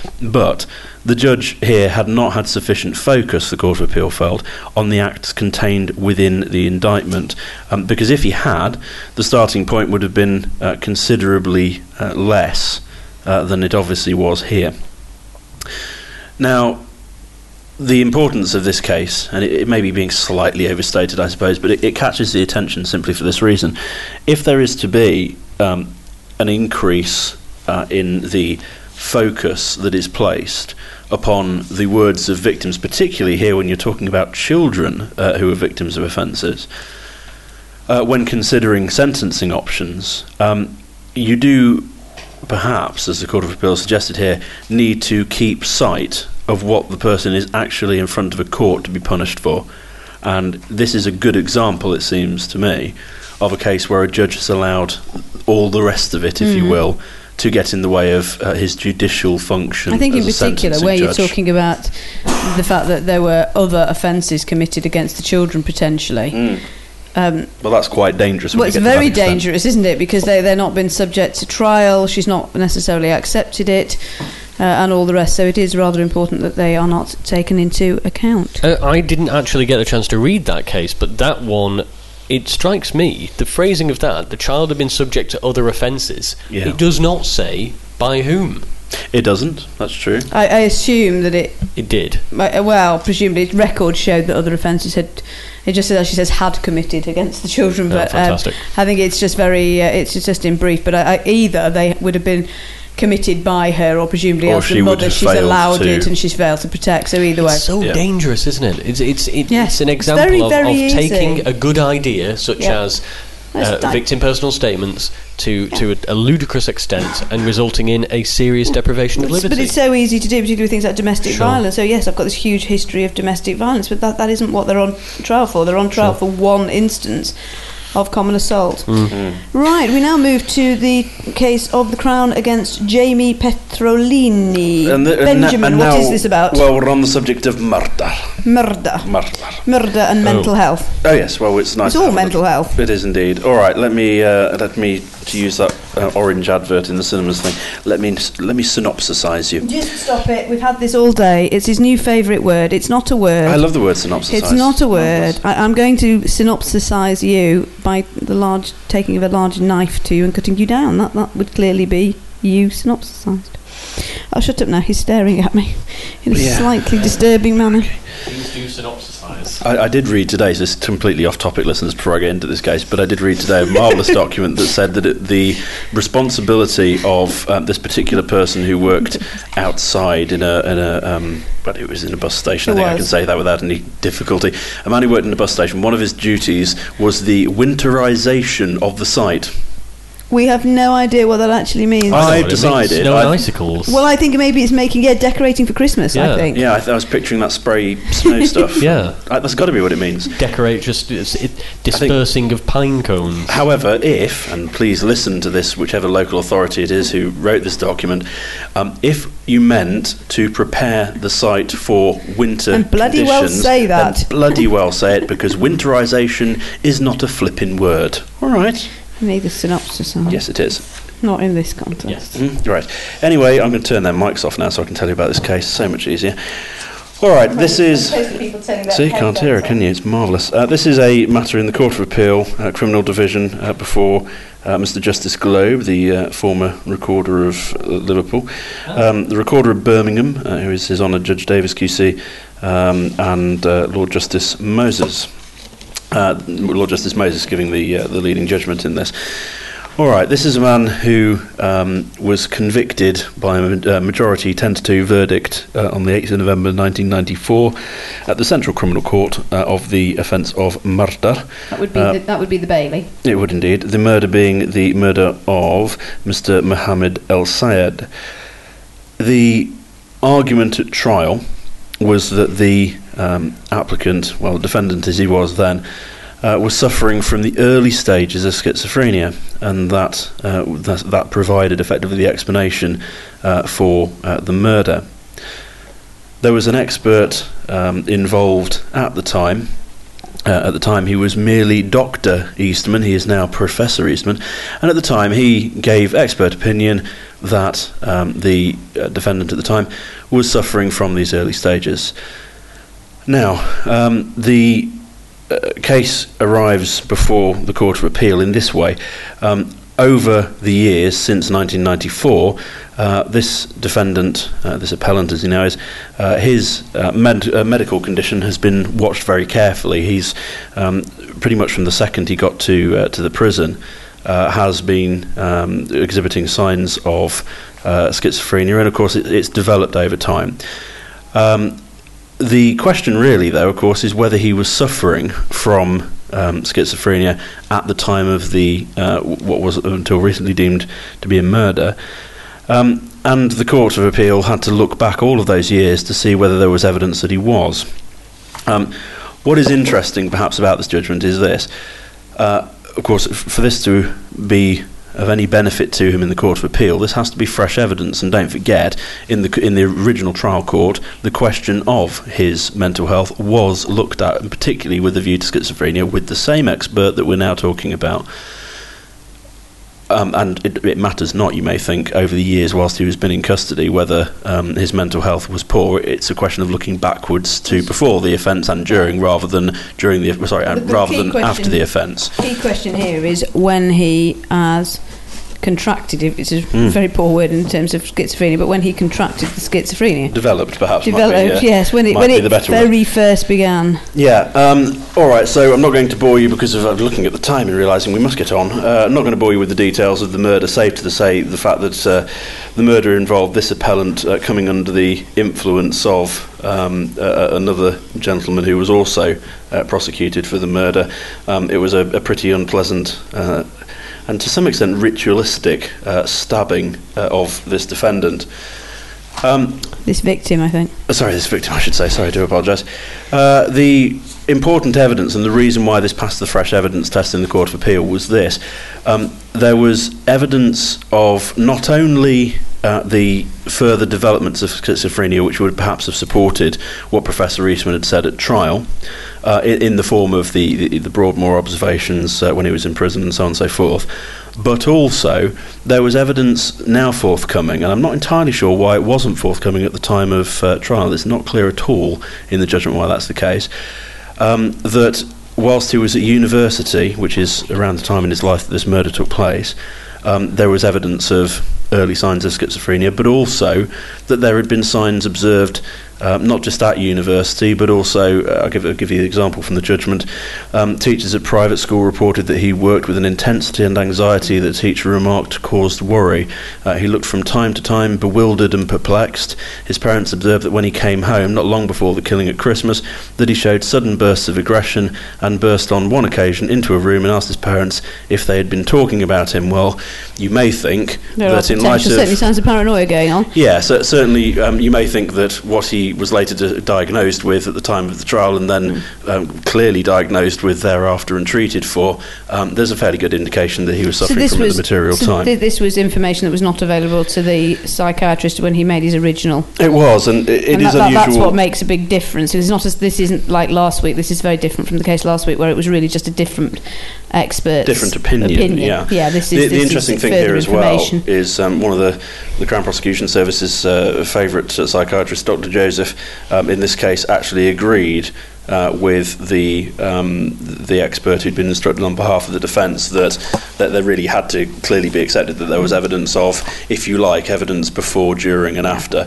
But the judge here had not had sufficient focus, the Court of Appeal felt, on the acts contained within the indictment. Um, because if he had, the starting point would have been uh, considerably uh, less uh, than it obviously was here. Now, the importance of this case, and it, it may be being slightly overstated, I suppose, but it, it catches the attention simply for this reason. If there is to be um, an increase uh, in the focus that is placed upon the words of victims, particularly here when you're talking about children uh, who are victims of offences, uh, when considering sentencing options, um, you do perhaps, as the Court of Appeal suggested here, need to keep sight of what the person is actually in front of a court to be punished for. And this is a good example, it seems to me, of a case where a judge has allowed all the rest of it, if mm. you will, to get in the way of uh, his judicial function. I think as in particular, where judge. you're talking about the fact that there were other offences committed against the children potentially. Mm. Um, well, that's quite dangerous. Well, it's very dangerous, isn't it? Because they, they're not been subject to trial, she's not necessarily accepted it, uh, and all the rest. So it is rather important that they are not taken into account. Uh, I didn't actually get a chance to read that case, but that one, it strikes me, the phrasing of that, the child had been subject to other offences, yeah. It does not say by whom. It doesn't, that's true. I, I assume that it... It did. Well, presumably records showed that other offences had... It just says, she says, had committed against the children. Oh, but fantastic. Um, I think it's just very... Uh, it's just in brief. But I, I, either they would have been committed by her, or presumably or as the mother, she's allowed to. it and she's failed to protect. So either way... It's so yeah. dangerous, isn't it? It's, it's, it, yes, it's an example very, of, very of taking easy. a good idea, such yeah. as... Uh, victim personal statements to, yeah. to a, a ludicrous extent and resulting in a serious deprivation of it's, liberty. But it's so easy to do, particularly with things like domestic sure. violence. So yes, I've got this huge history of domestic violence, but that, that isn't what they're on trial for. They're on trial sure. for one instance of common assault. Mm-hmm. Right, we now move to the case of the Crown against Jamie Petrolini. And the, Benjamin, and what now, is this about? Well, we're on the subject of murder. Murder. Murder. Murder and oh. mental health. Oh yes, well it's nice. It's all mental health. It is indeed. All right, let me uh, let me to use that uh, orange advert in the cinemas thing. Let me let me synopsisize you. Just stop it. We've had this all day. It's his new favourite word. It's not a word. I love the word synopsisize. It's not a word. I, I'm going to synopsisize you by the large taking of a large knife to you and cutting you down. That that would clearly be you synopsisized. I'll shut up now. He's staring at me in a yeah. slightly disturbing manner. He's Please do synopsise. I, I did read today, so this is completely off-topic, listeners, before I get into this case, but I did read today a marvellous document that said that it, the responsibility of um, this particular person who worked outside in a, in a um, but it was in a bus station, It I think was. I can say that without any difficulty. A man who worked in a bus station, one of his duties was the winterisation of the site. We have no idea what that actually means. I- I've What it means, decided, Snow and I've- icicles. Well, I think maybe it's making, yeah, decorating for Christmas, I Yeah. think. Yeah, I, th- I was picturing that spray snow stuff. Yeah. Uh, that's got to be what it means. Decorate, just it's, it, dispersing of pine cones. However, if, and please listen to this, whichever local authority it is who wrote this document, um, if you meant to prepare the site for winter And bloody well conditions, say that. then bloody well say it, because winterisation is not a flipping word. All right. You need the synopsis on it. Yes, it is. Not in this context. Yes. Mm, right. Anyway, I'm going to turn their mics off now so I can tell you about this case. So much easier. All right, this is... See, you can't hear it, can you? It's marvellous. Uh, this is a matter in the Court of Appeal, uh, Criminal Division, uh, before uh, Mister Justice Globe, the uh, former recorder of uh, Liverpool, um, the recorder of Birmingham, uh, who is His Honour Judge Davis Q C, um, and uh, Lord Justice Moses. Uh, Lord Justice Moses giving the uh, the leading judgment in this. All right, this is a man who um, was convicted by a ma- uh, majority ten to two verdict uh, on the eighth of November nineteen ninety-four at the Central Criminal Court uh, of the offence of murder. That would be Uh, the, that would be the Bailey. It would indeed. The murder being the murder of Mister Mohammed El Sayed. The argument at trial was that the um, applicant, well, defendant as he was then, uh, was suffering from the early stages of schizophrenia, and that uh, that, that provided effectively the explanation uh, for uh, the murder. There was an expert um, involved at the time. Uh, at the time, he was merely Doctor Eastman. He is now Professor Eastman, and at the time, he gave expert opinion that um, the uh, defendant at the time was suffering from these early stages. Now, um, the uh, case arrives before the Court of Appeal in this way. Um, over the years since nineteen ninety-four, uh, this defendant, uh, this appellant as he now is, uh, his uh, med- uh, medical condition has been watched very carefully. He's um, pretty much from the second he got to uh, to the prison, uh, has been um, exhibiting signs of uh, schizophrenia, and of course it, it's developed over time. Um, the question really, though, of course, is whether he was suffering from Um, schizophrenia at the time of the uh, what was until recently deemed to be a murder, um, and the Court of Appeal had to look back all of those years to see whether there was evidence that he was. Um, what is interesting, perhaps, about this judgment is this: uh, of course, f- for this to be of any benefit to him in the Court of Appeal, this has to be fresh evidence, and don't forget, in the in the original trial court, the question of his mental health was looked at, and particularly with the view to schizophrenia, with the same expert that we're now talking about. Um, and it, it matters not, you may think, over the years whilst he was been in custody, whether um, his mental health was poor. It's a question of looking backwards to before the offence and during, rather than during the sorry, The- uh, the rather key than question- after the offence. Key question here is when he has contracted, if it's a Mm. very poor word in terms of schizophrenia, but when he contracted the schizophrenia. Developed, perhaps. might be, Developed, uh, yes, when it, might when be it the better word. very first began. Yeah. Um, all right. So I'm not going to bore you because of uh, looking at the time and realising we must get on. Uh, I'm not going to bore you with the details of the murder, save to the say the fact that uh, the murder involved this appellant uh, coming under the influence of um, uh, another gentleman who was also uh, prosecuted for the murder. Um, it was a, a pretty unpleasant uh, and to some extent ritualistic uh, stabbing uh, of this defendant. Um, This victim, I think. Uh, Sorry, this victim, I should say. Sorry, I do apologise. Uh, the important evidence, and the reason why this passed the fresh evidence test in the Court of Appeal, was this. Um, there was evidence of not only uh, the further developments of schizophrenia, which would perhaps have supported what Professor Eastman had said at trial, uh, in, in the form of the, the, the Broadmoor observations uh, when he was in prison and so on and so forth, but also there was evidence now forthcoming, and I'm not entirely sure why it wasn't forthcoming at the time of uh, trial. It's not clear at all in the judgment why that's the case, um, that whilst he was at university, which is around the time in his life that this murder took place, um, there was evidence of early signs of schizophrenia, but also that there had been signs observed um, not just at university, but also, uh, I'll, give, I'll give you the example from the judgment. Um, teachers at private school reported that he worked with an intensity and anxiety that the teacher remarked caused worry. Uh, he looked from time to time bewildered and perplexed. His parents observed that when he came home, not long before the killing at Christmas, that he showed sudden bursts of aggression and burst on one occasion into a room and asked his parents if they had been talking about him. Well, you may think there that are in light of... certainly signs of paranoia going on. Yeah, so, certainly um, you may think that what he was later di- diagnosed with at the time of the trial and then mm. um, clearly diagnosed with thereafter and treated for, um, there's a fairly good indication that he was suffering so from was, at the material so time. Th- this was information that was not available to the psychiatrist when he made his original. It was, and it, it and is that, unusual. That's what makes a big difference. It's not as, this isn't like last week. This is very different from the case last week, where it was really just a different expert. Different opinion, opinion. yeah. Yeah, this is the, this the interesting is thing here as well information. is um, one of the, the Crown Prosecution Service's uh, favourite uh, psychiatrist, Doctor Joseph, um, in this case actually agreed uh, with the um, the expert who'd been instructed on behalf of the defence that, that there really had to clearly be accepted that there was evidence of, if you like, evidence before, during and after.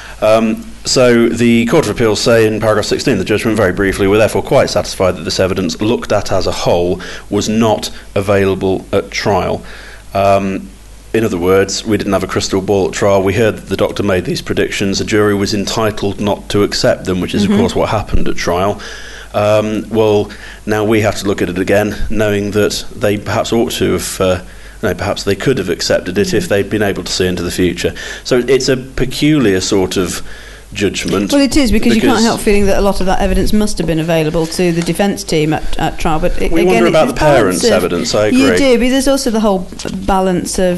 Um, so the Court of Appeals say in paragraph sixteen of the judgment, very briefly, we're therefore quite satisfied that this evidence, looked at as a whole, was not available at trial. Um, in other words, we didn't have a crystal ball at trial. We heard that the doctor made these predictions. A jury was entitled not to accept them, which is, mm-hmm. of course, what happened at trial. Um, well, now we have to look at it again, knowing that they perhaps ought to have... Uh, No, perhaps they could have accepted it if they'd been able to see into the future. So it's a peculiar sort of judgment. Well, it is, because, because you can't help feeling that a lot of that evidence must have been available to the defence team at, at trial. But it, we again, wonder about the parents' of, evidence, I agree. You do, but there's also the whole balance of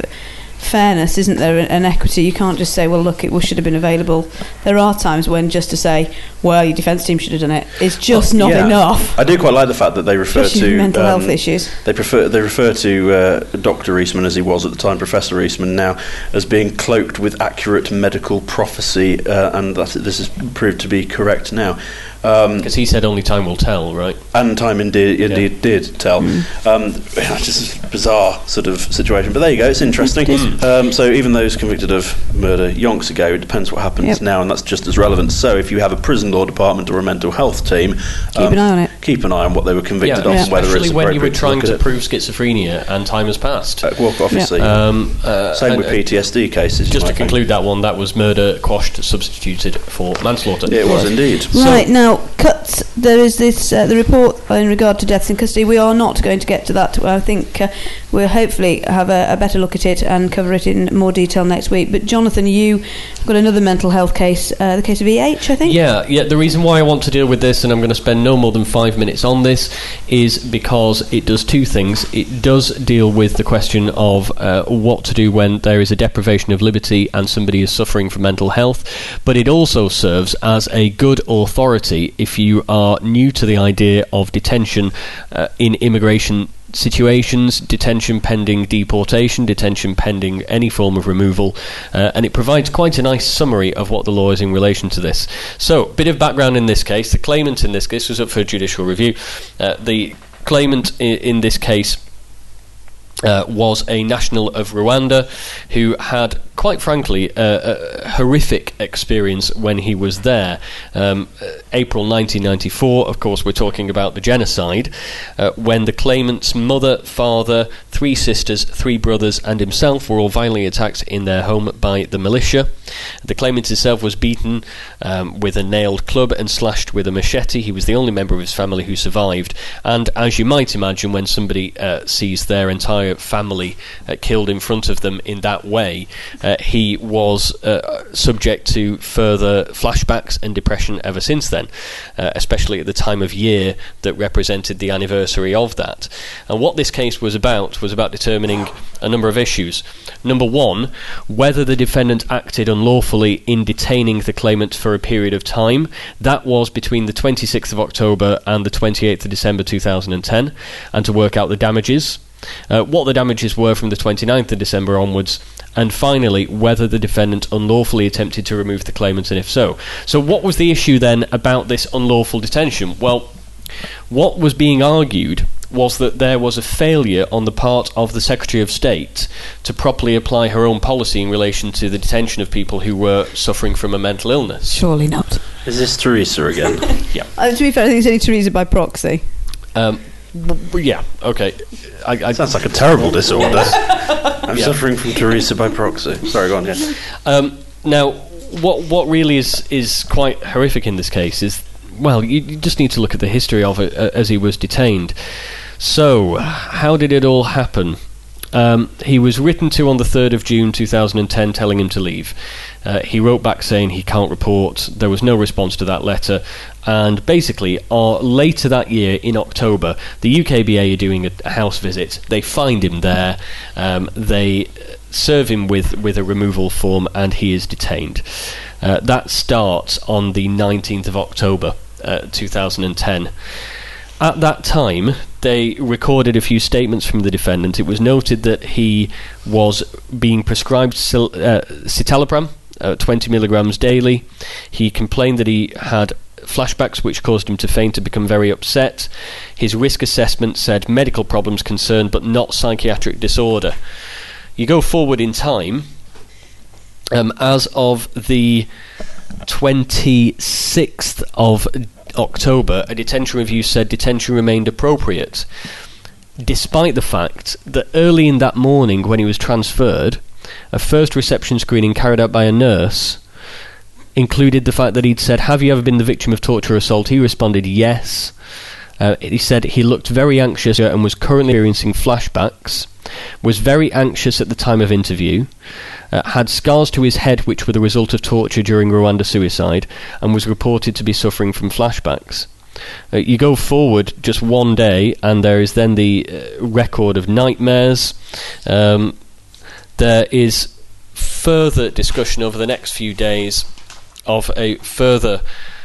fairness, isn't there, and equity. You can't just say, well, look, it should have been available. There are times when just to say, well, your defence team should have done it, is just well, not yeah. enough. I do quite like the fact that they refer Especially to mental um, health issues. They prefer they refer to uh, Doctor Eastman, as he was at the time, Professor Eastman now, as being cloaked with accurate medical prophecy, uh, and that this has proved to be correct now. Because um, he said only time will tell, right? And time indeed, indeed yeah. did tell. Mm. Um, just a bizarre sort of situation. But there you go, it's interesting. Mm. Um, so even those convicted of murder yonks ago, it depends what happens yep. now, and that's just as relevant. So if you have a prison law department or a mental health team, keep um, an eye on it. Keep an eye on what they were convicted yeah, of yeah. and whether it's appropriate. Especially when you were trying to, to prove schizophrenia and time has passed. Uh, well, obviously. Yeah. Um, uh, Same with P T S D cases. Just to conclude think. that one, that was murder quashed, substituted for manslaughter. It was indeed. Right, so, now, cut. There is this uh, the report in regard to deaths in custody. We are not going to get to that. I think uh, we'll hopefully have a, a better look at it and cover it in more detail next week. But Jonathan, you got another mental health case, uh, the case of E H, I think? Yeah, yeah. The reason why I want to deal with this, and I'm going to spend no more than five minutes on this, is because it does two things. It does deal with the question of uh, what to do when there is a deprivation of liberty and somebody is suffering from mental health, but it also serves as a good authority if you are new to the idea of detention uh, in immigration situations, detention pending deportation, detention pending any form of removal, uh, and it provides quite a nice summary of what the law is in relation to this. So, bit of background in this case. The claimant in this case was up for judicial review. Uh, the claimant i- in this case Uh, was a national of Rwanda who had, quite frankly, uh, a horrific experience when he was there. Um, uh, April nineteen ninety-four, of course, we're talking about the genocide, uh, when the claimant's mother, father, three sisters, three brothers, and himself were all violently attacked in their home by the militia. The claimant himself was beaten um, with a nailed club and slashed with a machete. He was the only member of his family who survived. And as you might imagine, when somebody uh, sees their entire family uh, killed in front of them in that way, uh, he was uh, subject to further flashbacks and depression ever since then, uh, especially at the time of year that represented the anniversary of that. And what this case was about was about determining a number of issues. Number one, whether the defendant acted unlawfully in detaining the claimant for a period of time. That was between the twenty-sixth of October and the twenty-eighth of December two thousand ten, and to work out the damages. Uh, what the damages were from the twenty-ninth of December onwards, and finally whether the defendant unlawfully attempted to remove the claimant, and if so. So what was the issue then about this unlawful detention? Well, what was being argued was that there was a failure on the part of the Secretary of State to properly apply her own policy in relation to the detention of people who were suffering from a mental illness. Surely not. Is this Theresa again? Yeah. Uh, to be fair, I think it's only Theresa by proxy. Um, b- b- yeah, okay. I, I, Sounds like a terrible disorder. I'm Yeah. suffering from Theresa by proxy. Sorry, go on, yeah. Um, now, what what really is is quite horrific in this case is, well, you, you just need to look at the history of it uh, as he was detained. So, how did it all happen? Um, he was written to on the third of June two thousand ten telling him to leave. Uh, he wrote back saying he can't report. There was no response to that letter. And basically, uh, later that year, in October, the U K B A are doing a, a house visit. They find him there. Um, they serve him with, with a removal form, and he is detained. Uh, that starts on the nineteenth of October, uh, two thousand ten. At that time, they recorded a few statements from the defendant. It was noted that he was being prescribed sil- uh, citalopram, uh, twenty milligrams daily. He complained that he had flashbacks which caused him to faint and become very upset. His risk assessment said medical problems concerned but not psychiatric disorder. You go forward in time, um, as of the twenty-sixth of October, a detention review said detention remained appropriate, despite the fact that early in that morning when he was transferred, a first reception screening carried out by a nurse included the fact that he'd said, "Have you ever been the victim of torture or assault?" He responded, "Yes." Uh, he said he looked very anxious and was currently experiencing flashbacks, was very anxious at the time of interview, uh, had scars to his head which were the result of torture during Rwanda suicide, and was reported to be suffering from flashbacks. Uh, you go forward just one day, and there is then the uh, record of nightmares. Um, there is further discussion over the next few days of a further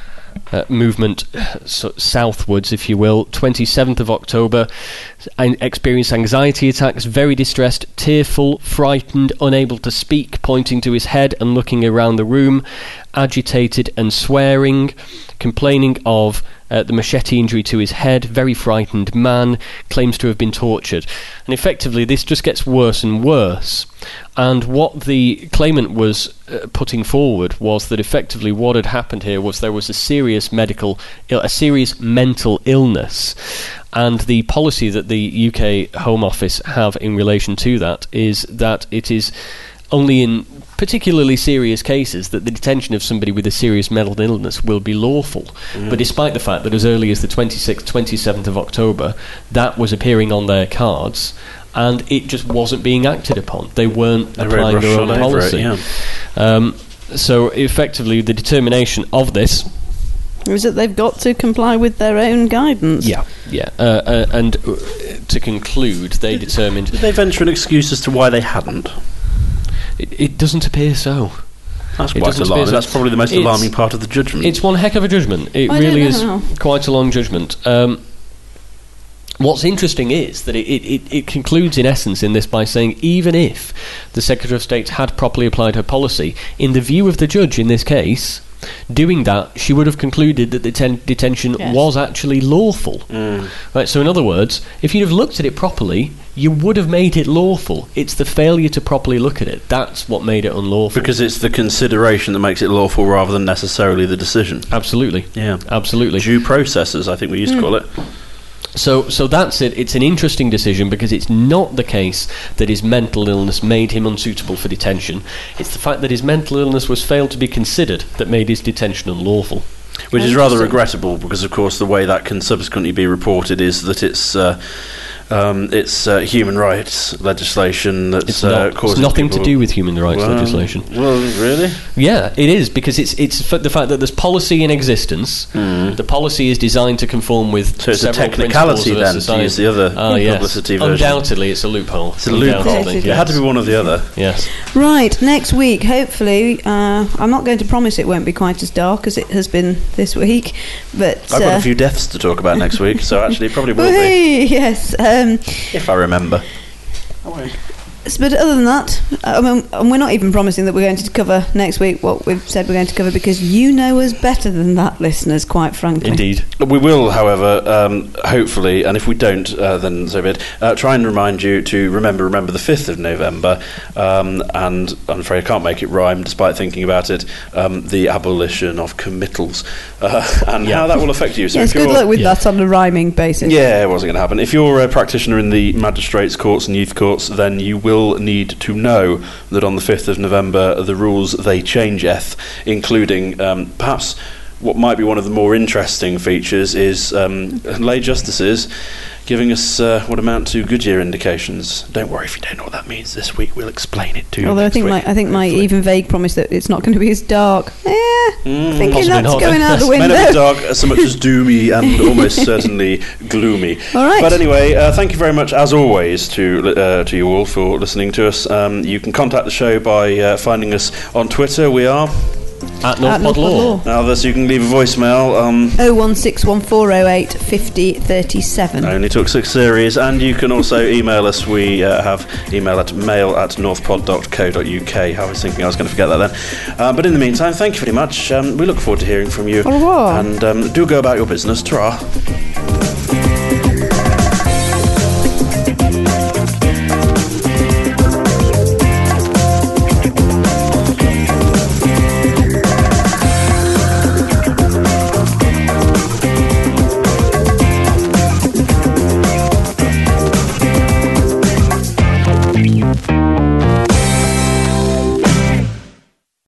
Uh, movement so southwards, if you will. twenty-seventh of October, and experienced anxiety attacks, very distressed, tearful, frightened, unable to speak, pointing to his head and looking around the room, agitated and swearing, complaining of uh, the machete injury to his head, very frightened man, claims to have been tortured. And effectively this just gets worse and worse. And what the claimant was uh, putting forward was that effectively what had happened here was there was a serious medical, il- a serious mental illness, and the policy that the U K Home Office have in relation to that is that it is only in particularly serious cases that the detention of somebody with a serious mental illness will be lawful. Mm. But despite the fact that as early as the twenty-sixth, twenty-seventh of October, that was appearing on their cards, and it just wasn't being acted upon. They weren't They applying their own policy. It, yeah. um, so effectively the determination of this is that they've got to comply with their own guidance. yeah yeah uh, uh, and uh, to conclude, they determined Did they venture an excuse as to why they hadn't? it, it doesn't appear so. That's It quite doesn't alarming. appear so. That's probably the most It's- alarming part of the judgment. It's one heck of a judgment. It I really don't is know. quite a long judgment. Um, what's interesting is that it, it, it, it concludes in essence in this by saying even if the Secretary of State had properly applied her policy, in the view of the judge in this case, doing that, she would have concluded that the ten- detention Yes. was actually lawful. Mm. Right, so in other words, if you'd have looked at it properly, you would have made it lawful. It's the failure to properly look at it. That's what made it unlawful. Because it's the consideration that makes it lawful rather than necessarily the decision. Absolutely. Yeah. Absolutely. Due processes, I think we used to call it. So, so that's it. It's an interesting decision because it's not the case that his mental illness made him unsuitable for detention. It's the fact that his mental illness was failed to be considered that made his detention unlawful. Which is rather Interesting. regrettable because, of course, the way that can subsequently be reported is that it's uh, um, it's uh, human rights legislation that's It's, uh, not, it's causing nothing people- to do with human rights well, legislation. Well, really? Yeah, it is because it's it's f- the fact that there's policy in existence. Mm. The policy is designed to conform with So it's a several technicality principles of then, society. to use the other Ah, yes. publicity version. Undoubtedly, it's a loophole. It's a loophole. Undoubtedly, It yes. had to be one or the other. Yes. Right, next week, hopefully, uh, I'm not going to promise it won't be quite as dark as it has been this week, but... I've got uh, a few deaths to talk about next week, so actually it probably will be, whee, yes. Um, if I remember. but other than that, I mean, and we're not even promising that we're going to cover next week what we've said we're going to cover, because you know us better than that, listeners, quite frankly. Indeed. We will, however, um, hopefully, and if we don't, uh, then so be it, uh, try and remind you to remember, remember the fifth of November, um, and I'm afraid I can't make it rhyme despite thinking about it, um, the abolition of committals, uh, and Yeah. how that will affect you. So Yes, if you're, good luck with yeah. that on a rhyming basis. Yeah, it wasn't going to happen. If you're a practitioner in the magistrates' courts and youth courts, then you will need to know that on the fifth of November the rules they changeth, including um, perhaps what might be one of the more interesting features is um, lay justices giving us uh, what amount to Goodyear indications. Don't worry if you don't know what that means. This week we'll explain it to you. Although I next think week, my I think my hopefully. even vague promise that it's not going to be as dark. Eh, Mm, thinking possibly that's not. going out the May not be window. dark as so much as doomy and almost certainly gloomy. All right. But anyway, uh, thank you very much, as always, to uh, to you all for listening to us. Um, you can contact the show by uh, finding us on Twitter. We are. At North At Pod North Pod Law. Law. Now, thus you can leave a voicemail. Um, oh one six one four oh eight fifty thirty-seven. only took six series, and you can also email us. We uh, have email at mail at northpod dot co dot uk. I was thinking I was going to forget that then. Uh, but in the meantime, thank you very much. Um, we look forward to hearing from you. Au revoir. And um, do go about your business. Ta-ra.